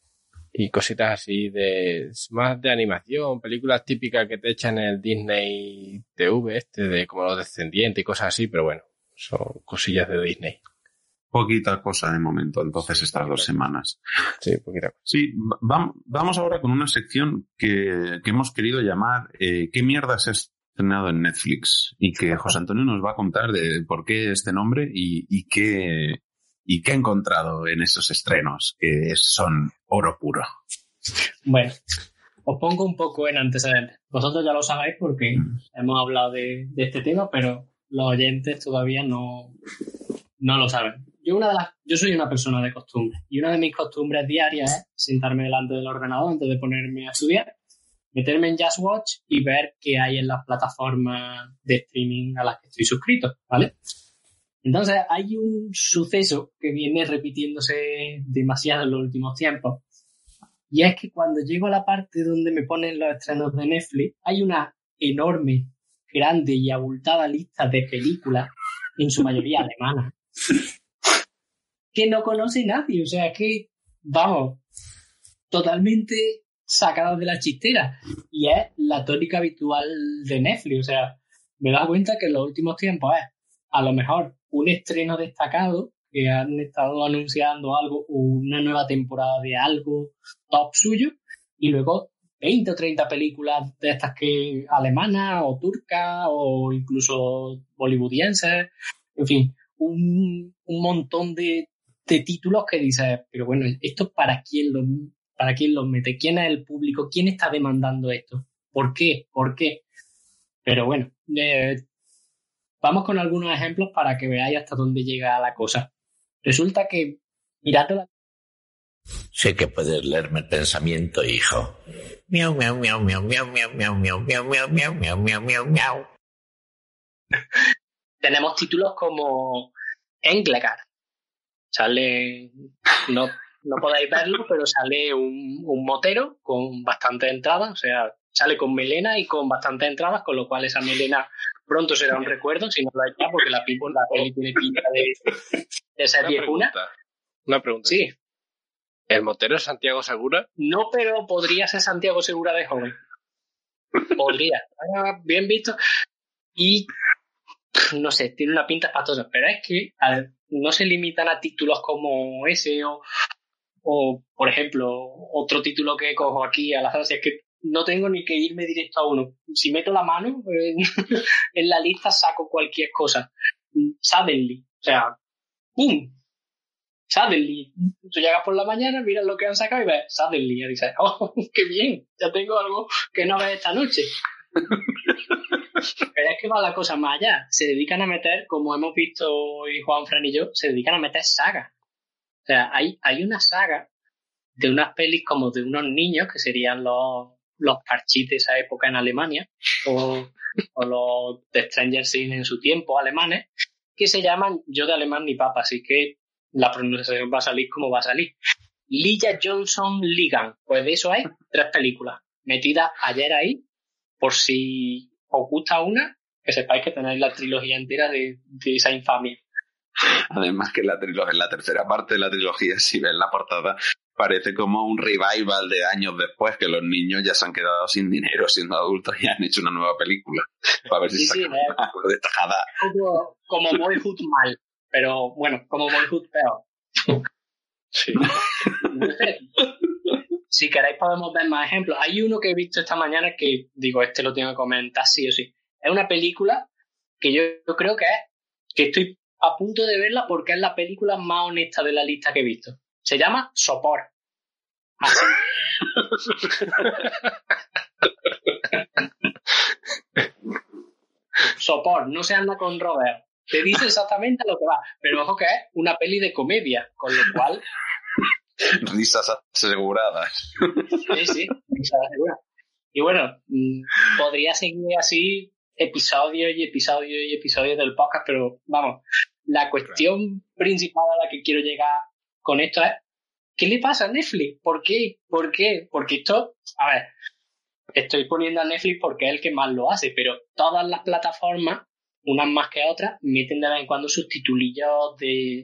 y cositas así más de animación, películas típicas que te echan en el Disney TV de como Los Descendientes y cosas así, pero bueno, son cosillas de Disney. Poquita cosa de momento, entonces estas 2 semanas. Sí, poquita cosa. Sí, vamos ahora con una sección que hemos querido llamar ¿qué mierda se ha estrenado en Netflix? Y que José Antonio nos va a contar de por qué este nombre y qué ha encontrado en esos estrenos, que son oro puro. Bueno, os pongo un poco en antecedentes. Vosotros ya lo sabéis porque hemos hablado de este tema, pero los oyentes todavía no lo saben. Yo soy una persona de costumbre y una de mis costumbres diarias es sentarme delante del ordenador antes de ponerme a estudiar, meterme en Just Watch y ver qué hay en las plataformas de streaming a las que estoy suscrito, ¿vale? Entonces hay un suceso que viene repitiéndose demasiado en los últimos tiempos, y es que cuando llego a la parte donde me ponen los estrenos de Netflix hay una enorme, grande y abultada lista de películas, en su mayoría alemanas, que no conoce nadie. O sea, es que, vamos, totalmente sacadas de la chistera. Y es la tónica habitual de Netflix. O sea, me he dado cuenta que en los últimos tiempos es, a lo mejor, un estreno destacado, que han estado anunciando algo, o una nueva temporada de algo top suyo, y luego 20 o 30 películas de estas que alemanas o turcas o incluso bollywoodienses, en fin, un montón de títulos que dices, pero bueno, ¿esto para quién los mete? ¿Quién es el público? ¿Quién está demandando esto? ¿Por qué? Pero bueno, vamos con algunos ejemplos para que veáis hasta dónde llega la cosa. Resulta que, mirando Sé que puedes leerme el pensamiento, hijo. Miau, miau, miau, miau, miau, miau, miau, miau, miau, miau, miau, miau, miau, miau, miau. Tenemos títulos como Englegard. Sale, no podéis verlo, pero sale un motero con bastantes entradas, o sea, sale con melena y con bastantes entradas, con lo cual esa melena pronto será un recuerdo, si no lo hay ya, porque la peli tiene pinta de ser viejuna. Una pregunta. Sí. ¿El motero es Santiago Segura? No, pero podría ser Santiago Segura de joven. Podría. Bien visto. Y no sé, tiene una pinta espantosa, pero es que no se limitan a títulos como ese o por ejemplo, otro título que cojo aquí a la azar, si es que no tengo ni que irme directo a uno. Si meto la mano en la lista saco cualquier cosa. Suddenly, o sea, ¡pum! Suddenly. Tú llegas por la mañana, miras lo que han sacado y ves Suddenly y dices, ¡oh, qué bien! Ya tengo algo que no ves esta noche. Pero es que va la cosa más allá. Se dedican a meter, como hemos visto hoy Juan, Fran y yo, se dedican a meter sagas. O sea, hay una saga de unas pelis como de unos niños que serían los parchís de esa época en Alemania o los de Stranger Things en su tiempo alemanes, que se llaman, yo de alemán ni papa, así que la pronunciación va a salir como va a salir. Lilla Johnson Ligan. Pues de eso hay 3 películas metidas ayer ahí, por si os gusta una, que sepáis que tenéis la trilogía entera de esa infamia. Además que en la tercera parte de la trilogía, si ves la portada, parece como un revival de años después, que los niños ya se han quedado sin dinero siendo adultos y han hecho una nueva película. Para ver si sacan algo de tajada. Como Boyhood mal, pero bueno, como Boyhood peor. Sí. Si queréis podemos ver más ejemplos. Hay uno que he visto esta mañana que, digo, este lo tengo que comentar sí o sí. Es una película que yo creo que estoy a punto de verla porque es la película más honesta de la lista que he visto. Se llama Sopor. Así. Sopor, no se anda con Robert. Te dice exactamente lo que va. Pero ojo que es una peli de comedia, con lo cual... Risas aseguradas. Sí, risas aseguradas. Y bueno, podría seguir así episodios y episodios y episodios del podcast, pero vamos, la cuestión principal a la que quiero llegar con esto es, ¿qué le pasa a Netflix? ¿Por qué? Porque esto, a ver, estoy poniendo a Netflix porque es el que más lo hace, pero todas las plataformas, unas más que otras, meten de vez en cuando sus titulillos de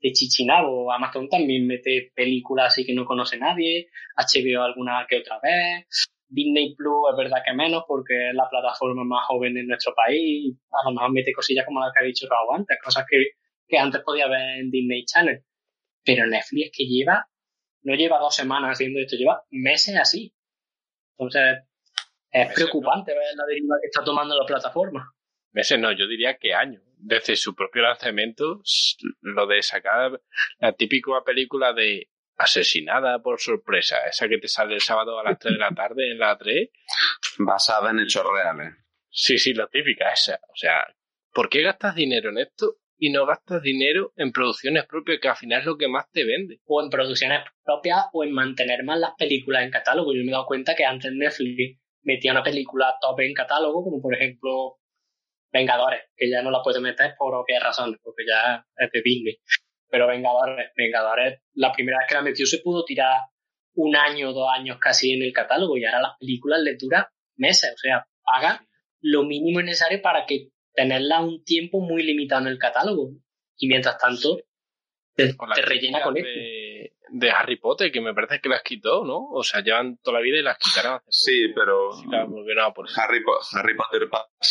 chichinabo. Amazon también mete películas así que no conoce nadie, HBO alguna que otra vez, Disney Plus es verdad que menos porque es la plataforma más joven en nuestro país, a lo mejor mete cosillas como las que ha dicho Raúl antes, cosas que antes podía ver en Disney Channel, pero Netflix es que no lleva 2 semanas haciendo esto, lleva meses así. Entonces es preocupante ver la deriva que está tomando la plataforma. Meses no, yo diría que años. Desde su propio lanzamiento, lo de sacar la típica película de Asesinada por sorpresa, esa que te sale el sábado a las 3 de la tarde en la 3. Basada en hechos reales. Sí, la típica esa. O sea, ¿por qué gastas dinero en esto y no gastas dinero en producciones propias, que al final es lo que más te vende? O en producciones propias o en mantener más las películas en catálogo. Yo me he dado cuenta que antes Netflix metía una película top en catálogo, como por ejemplo Vengadores, que ya no la puede meter por obvias razones, porque ya es de Disney. Pero Vengadores, la primera vez que la metió se pudo tirar 1 año o 2 años casi en el catálogo, y ahora las películas les duran meses. O sea, paga lo mínimo necesario para que tenerla un tiempo muy limitado en el catálogo. Y mientras tanto, te rellena con esto. De Harry Potter, que me parece que las quitó, ¿no? O sea, llevan toda la vida y las quitaron hace poco. Sí, pero Harry Potter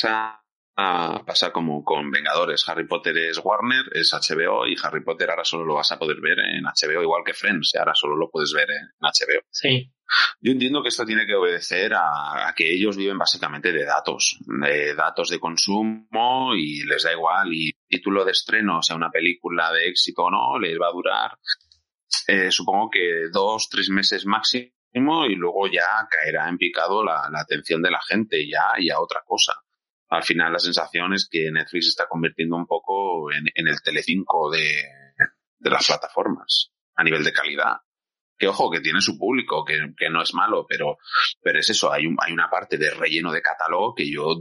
pasa como con Vengadores. Harry Potter es Warner, es HBO, y Harry Potter ahora solo lo vas a poder ver en HBO, igual que Friends, ahora solo lo puedes ver en HBO. Sí. Yo entiendo que esto tiene que obedecer a que ellos viven básicamente de datos de consumo, y les da igual, y título de estreno, o sea, una película de éxito o no, les va a durar supongo que 2-3 meses máximo, y luego ya caerá en picado la atención de la gente y a otra cosa. Al final la sensación es que Netflix se está convirtiendo un poco en el Telecinco de las plataformas a nivel de calidad. Que ojo, que tiene su público, que no es malo, pero es eso, hay una parte de relleno de catálogo que yo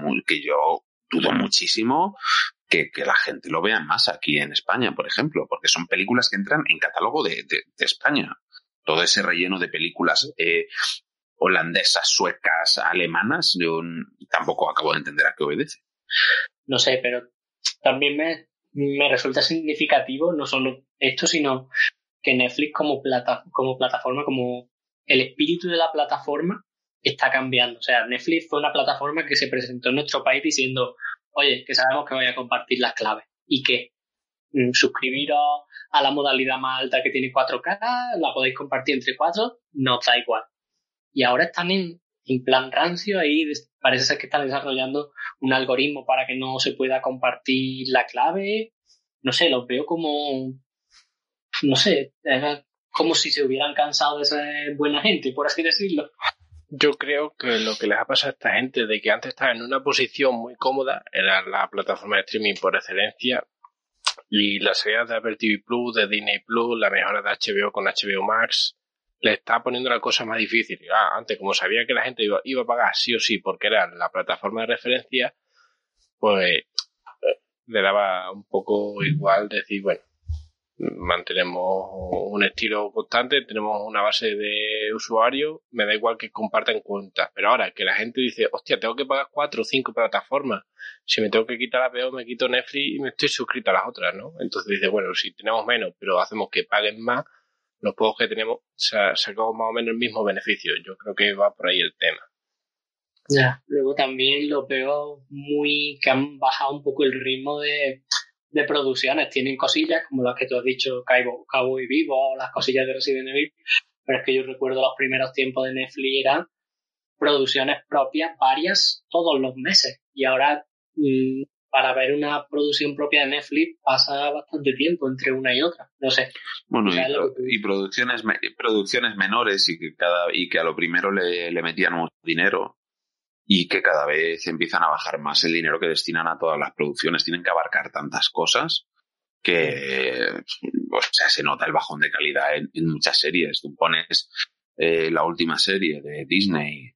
dudo muchísimo que la gente lo vea más aquí en España, por ejemplo, porque son películas que entran en catálogo de España. Todo ese relleno de películas holandesas, suecas, alemanas, yo tampoco acabo de entender a qué obedece. No sé, pero también me resulta significativo no solo esto, sino que Netflix como plataforma, como el espíritu de la plataforma está cambiando. O sea, Netflix fue una plataforma que se presentó en nuestro país diciendo, oye, que sabemos que voy a compartir las claves. ¿Y qué? Suscribiros a la modalidad más alta que tiene 4K, la podéis compartir entre 4, no da igual. Y ahora están en plan rancio, ahí parece ser que están desarrollando un algoritmo para que no se pueda compartir la clave. No sé, los veo como... No sé, como si se hubieran cansado de ser buena gente, por así decirlo. Yo creo que lo que les ha pasado a esta gente de que antes estaba en una posición muy cómoda, era la plataforma de streaming por excelencia, y las series de Apple TV Plus, de Disney Plus, la mejora de HBO con HBO Max, le está poniendo la cosa más difícil. Antes, como sabía que la gente iba a pagar sí o sí porque era la plataforma de referencia, pues le daba un poco igual decir, bueno, mantenemos un estilo constante, tenemos una base de usuarios, me da igual que compartan cuentas. Pero ahora que la gente dice, hostia, tengo que pagar 4 o 5 plataformas, si me tengo que quitar la HBO, me quito Netflix y me estoy suscrito a las otras, ¿no? Entonces dice, bueno, si tenemos menos, pero hacemos que paguen más, los juegos que tenemos, sacamos más o menos el mismo beneficio. Yo creo que va por ahí el tema. Ya, luego también lo veo que han bajado un poco el ritmo de producciones. Tienen cosillas como las que tú has dicho, Cowboy Vivo, o las cosillas de Resident Evil, pero es que yo recuerdo los primeros tiempos de Netflix eran producciones propias, varias, todos los meses, y ahora para ver una producción propia de Netflix pasa bastante tiempo entre una y otra, no sé. Bueno, y producciones menores, y que a lo primero le metían mucho dinero, y que cada vez empiezan a bajar más el dinero que destinan a todas las producciones. Tienen que abarcar tantas cosas que, o sea, se nota el bajón de calidad en muchas series. Tú pones la última serie de Disney,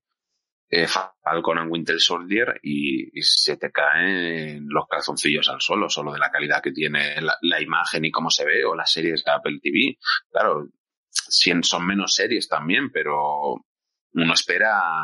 Falcon and Winter Soldier, y se te caen los calzoncillos al suelo, solo de la calidad que tiene la imagen y cómo se ve, o las series de Apple TV. Claro, son menos series también, pero uno espera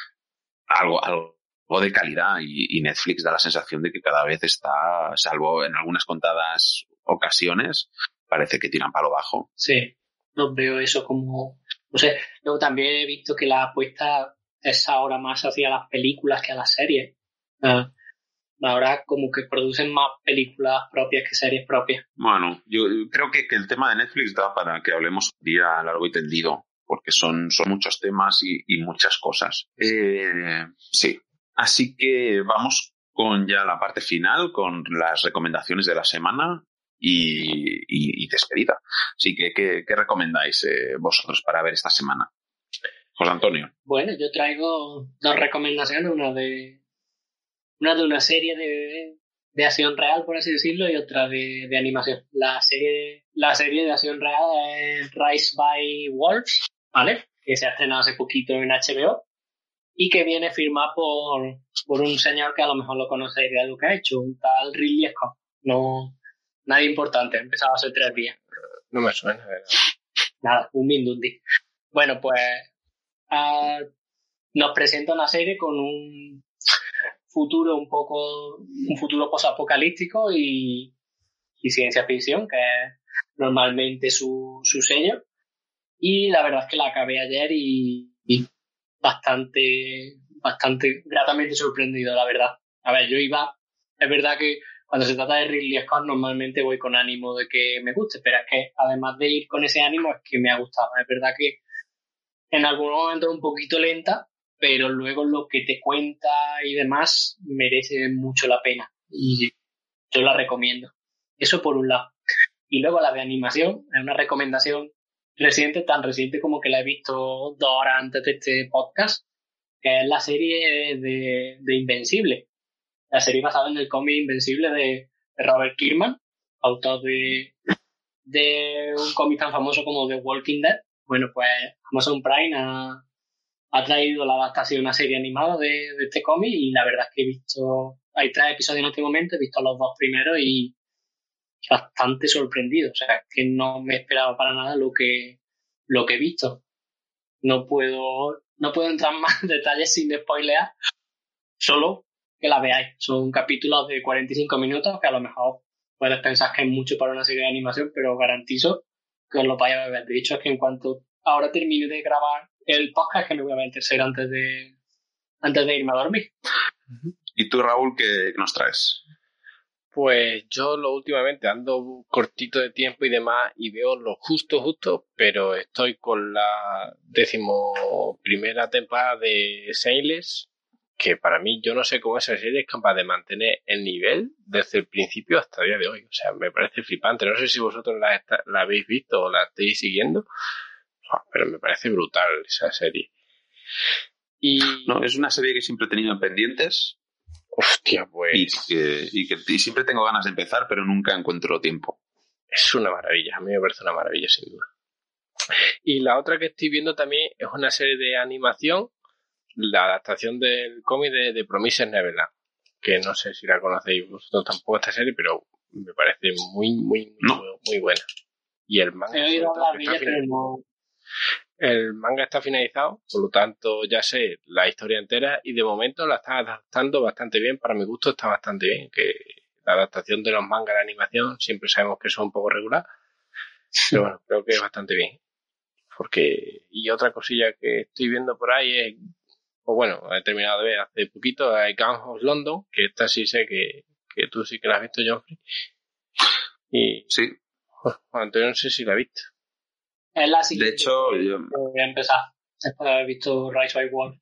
algo de calidad, y Netflix da la sensación de que cada vez está, salvo en algunas contadas ocasiones, parece que tiran palo bajo. Sí, no veo eso como... No sé, luego también he visto que la apuesta es ahora más hacia las películas que a las series. Ahora como que producen más películas propias que series propias. Bueno, yo creo que el tema de Netflix da para que hablemos un día largo y tendido, porque son muchos temas y muchas cosas. Sí, así que vamos con ya la parte final, con las recomendaciones de la semana y despedida. Así que, ¿qué recomendáis vosotros para ver esta semana? José Antonio. Bueno, yo traigo 2 recomendaciones, una de una serie de acción real, por así decirlo, y otra de animación. La serie de acción real es Rise by Wolves, ¿vale? Que se ha estrenado hace poquito en HBO y que viene firmada por un señor que a lo mejor lo conocéis de lo que ha hecho, un tal Ridley Scott. No, nadie importante, ha empezado hace 3 días. No me suena, ¿verdad? Nada, un Mindundi. Bueno, pues nos presenta una serie con un futuro posapocalíptico y ciencia ficción, que es normalmente su sello. Y la verdad es que la acabé ayer y bastante gratamente sorprendido, la verdad. A ver, es verdad que cuando se trata de Ridley Scott normalmente voy con ánimo de que me guste, pero es que además de ir con ese ánimo es que me ha gustado. Es verdad que en algunos momentos es un poquito lenta, pero luego lo que te cuenta y demás merece mucho la pena. Y yo la recomiendo. Eso por un lado. Y luego la de animación, es una recomendación reciente, tan reciente como que la he visto 2 horas antes de este podcast, que es la serie de Invencible. La serie basada en el cómic Invencible de Robert Kirkman, autor de un cómic tan famoso como The Walking Dead. Bueno, pues Amazon Prime ha traído la adaptación a una serie animada de este cómic y la verdad es que hay 3 episodios en este momento, he visto los 2 primeros y bastante sorprendido. O sea, que no me esperaba para nada lo que he visto. No puedo entrar en más detalles sin spoilear, solo que la veáis. Son capítulos de 45 minutos que a lo mejor puedes pensar que es mucho para una serie de animación, pero garantizo que os lo vais a ver. De hecho, es que en cuanto ahora termine de grabar el podcast, que me voy a ver el tercero antes de irme a dormir. ¿Y tú, Raúl, qué nos traes? Pues yo últimamente ando cortito de tiempo y demás y veo lo justo, pero estoy con la 11ª temporada de Shameless, que para mí yo no sé cómo esa serie es capaz de mantener el nivel desde el principio hasta el día de hoy. O sea, me parece flipante. No sé si vosotros la habéis visto o la estáis siguiendo, pero me parece brutal esa serie. No, es una serie que siempre he tenido en pendientes. Hostia, pues... Y siempre tengo ganas de empezar, pero nunca encuentro tiempo. Es una maravilla, a mí me parece una maravilla, sin duda. Y la otra que estoy viendo también es una serie de animación, la adaptación del cómic de Promised Neverland, que no sé si la conocéis vosotros tampoco esta serie, pero me parece muy buena. Y el manga... He oído hablar de ella, pero no... El manga está finalizado, por lo tanto ya sé la historia entera y de momento la están adaptando bastante bien. Para mi gusto está bastante bien, que la adaptación de los mangas a la animación siempre sabemos que son un poco regular, pero bueno, creo que es bastante bien. Y otra cosilla que estoy viendo por ahí es, pues bueno, he terminado de ver hace poquito, hay Gangs of London, que esta sí sé que tú sí que la has visto, Geoffrey. Y sí. Antonio, no sé si la has visto. Es la siguiente. De hecho, yo voy a empezar después de haber visto Rise by Wolves.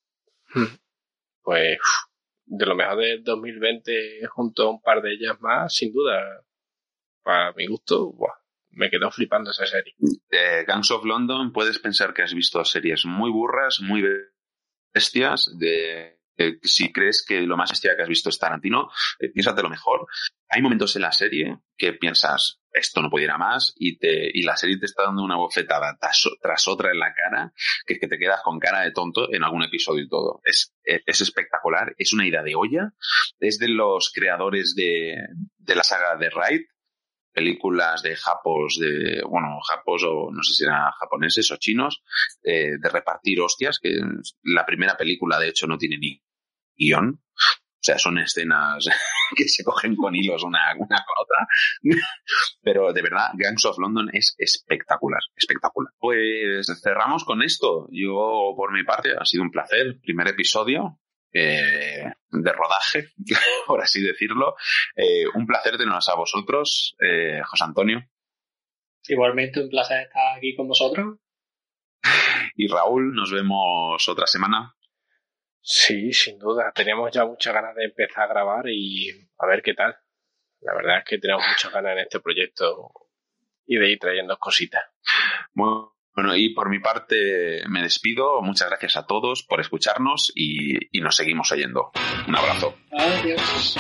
Pues de lo mejor del 2020 junto a un par de ellas más, sin duda, para mi gusto, me quedó flipando esa serie. Gangs of London, puedes pensar que has visto series muy burras, muy bestias, si crees que lo más bestia que has visto es Tarantino, piénsate lo mejor. Hay momentos en la serie que piensas, esto no pudiera más, y la serie te está dando una bofetada tras otra en la cara, que te quedas con cara de tonto en algún episodio y todo. Es espectacular, es una ida de olla. Es de los creadores de la saga de Raid, películas de japos o no sé si eran japoneses o chinos, de repartir hostias, que la primera película de hecho no tiene ni guión. O sea, son escenas que se cogen con hilos una con otra. Pero de verdad, Gangs of London es espectacular, espectacular. Pues cerramos con esto. Yo, por mi parte, ha sido un placer. Primer episodio de rodaje, por así decirlo. Un placer teneros a vosotros, José Antonio. Igualmente, un placer estar aquí con vosotros. Y Raúl, nos vemos otra semana. Sí, sin duda. Teníamos ya muchas ganas de empezar a grabar y a ver qué tal. La verdad es que tenemos muchas ganas en este proyecto y de ir trayendo cositas. Bueno, y por mi parte me despido. Muchas gracias a todos por escucharnos y nos seguimos oyendo. Un abrazo. Adiós.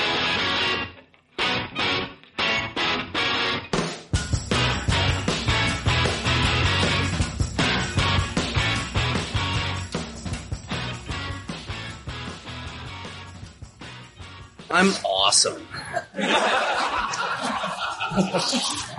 I'm awesome.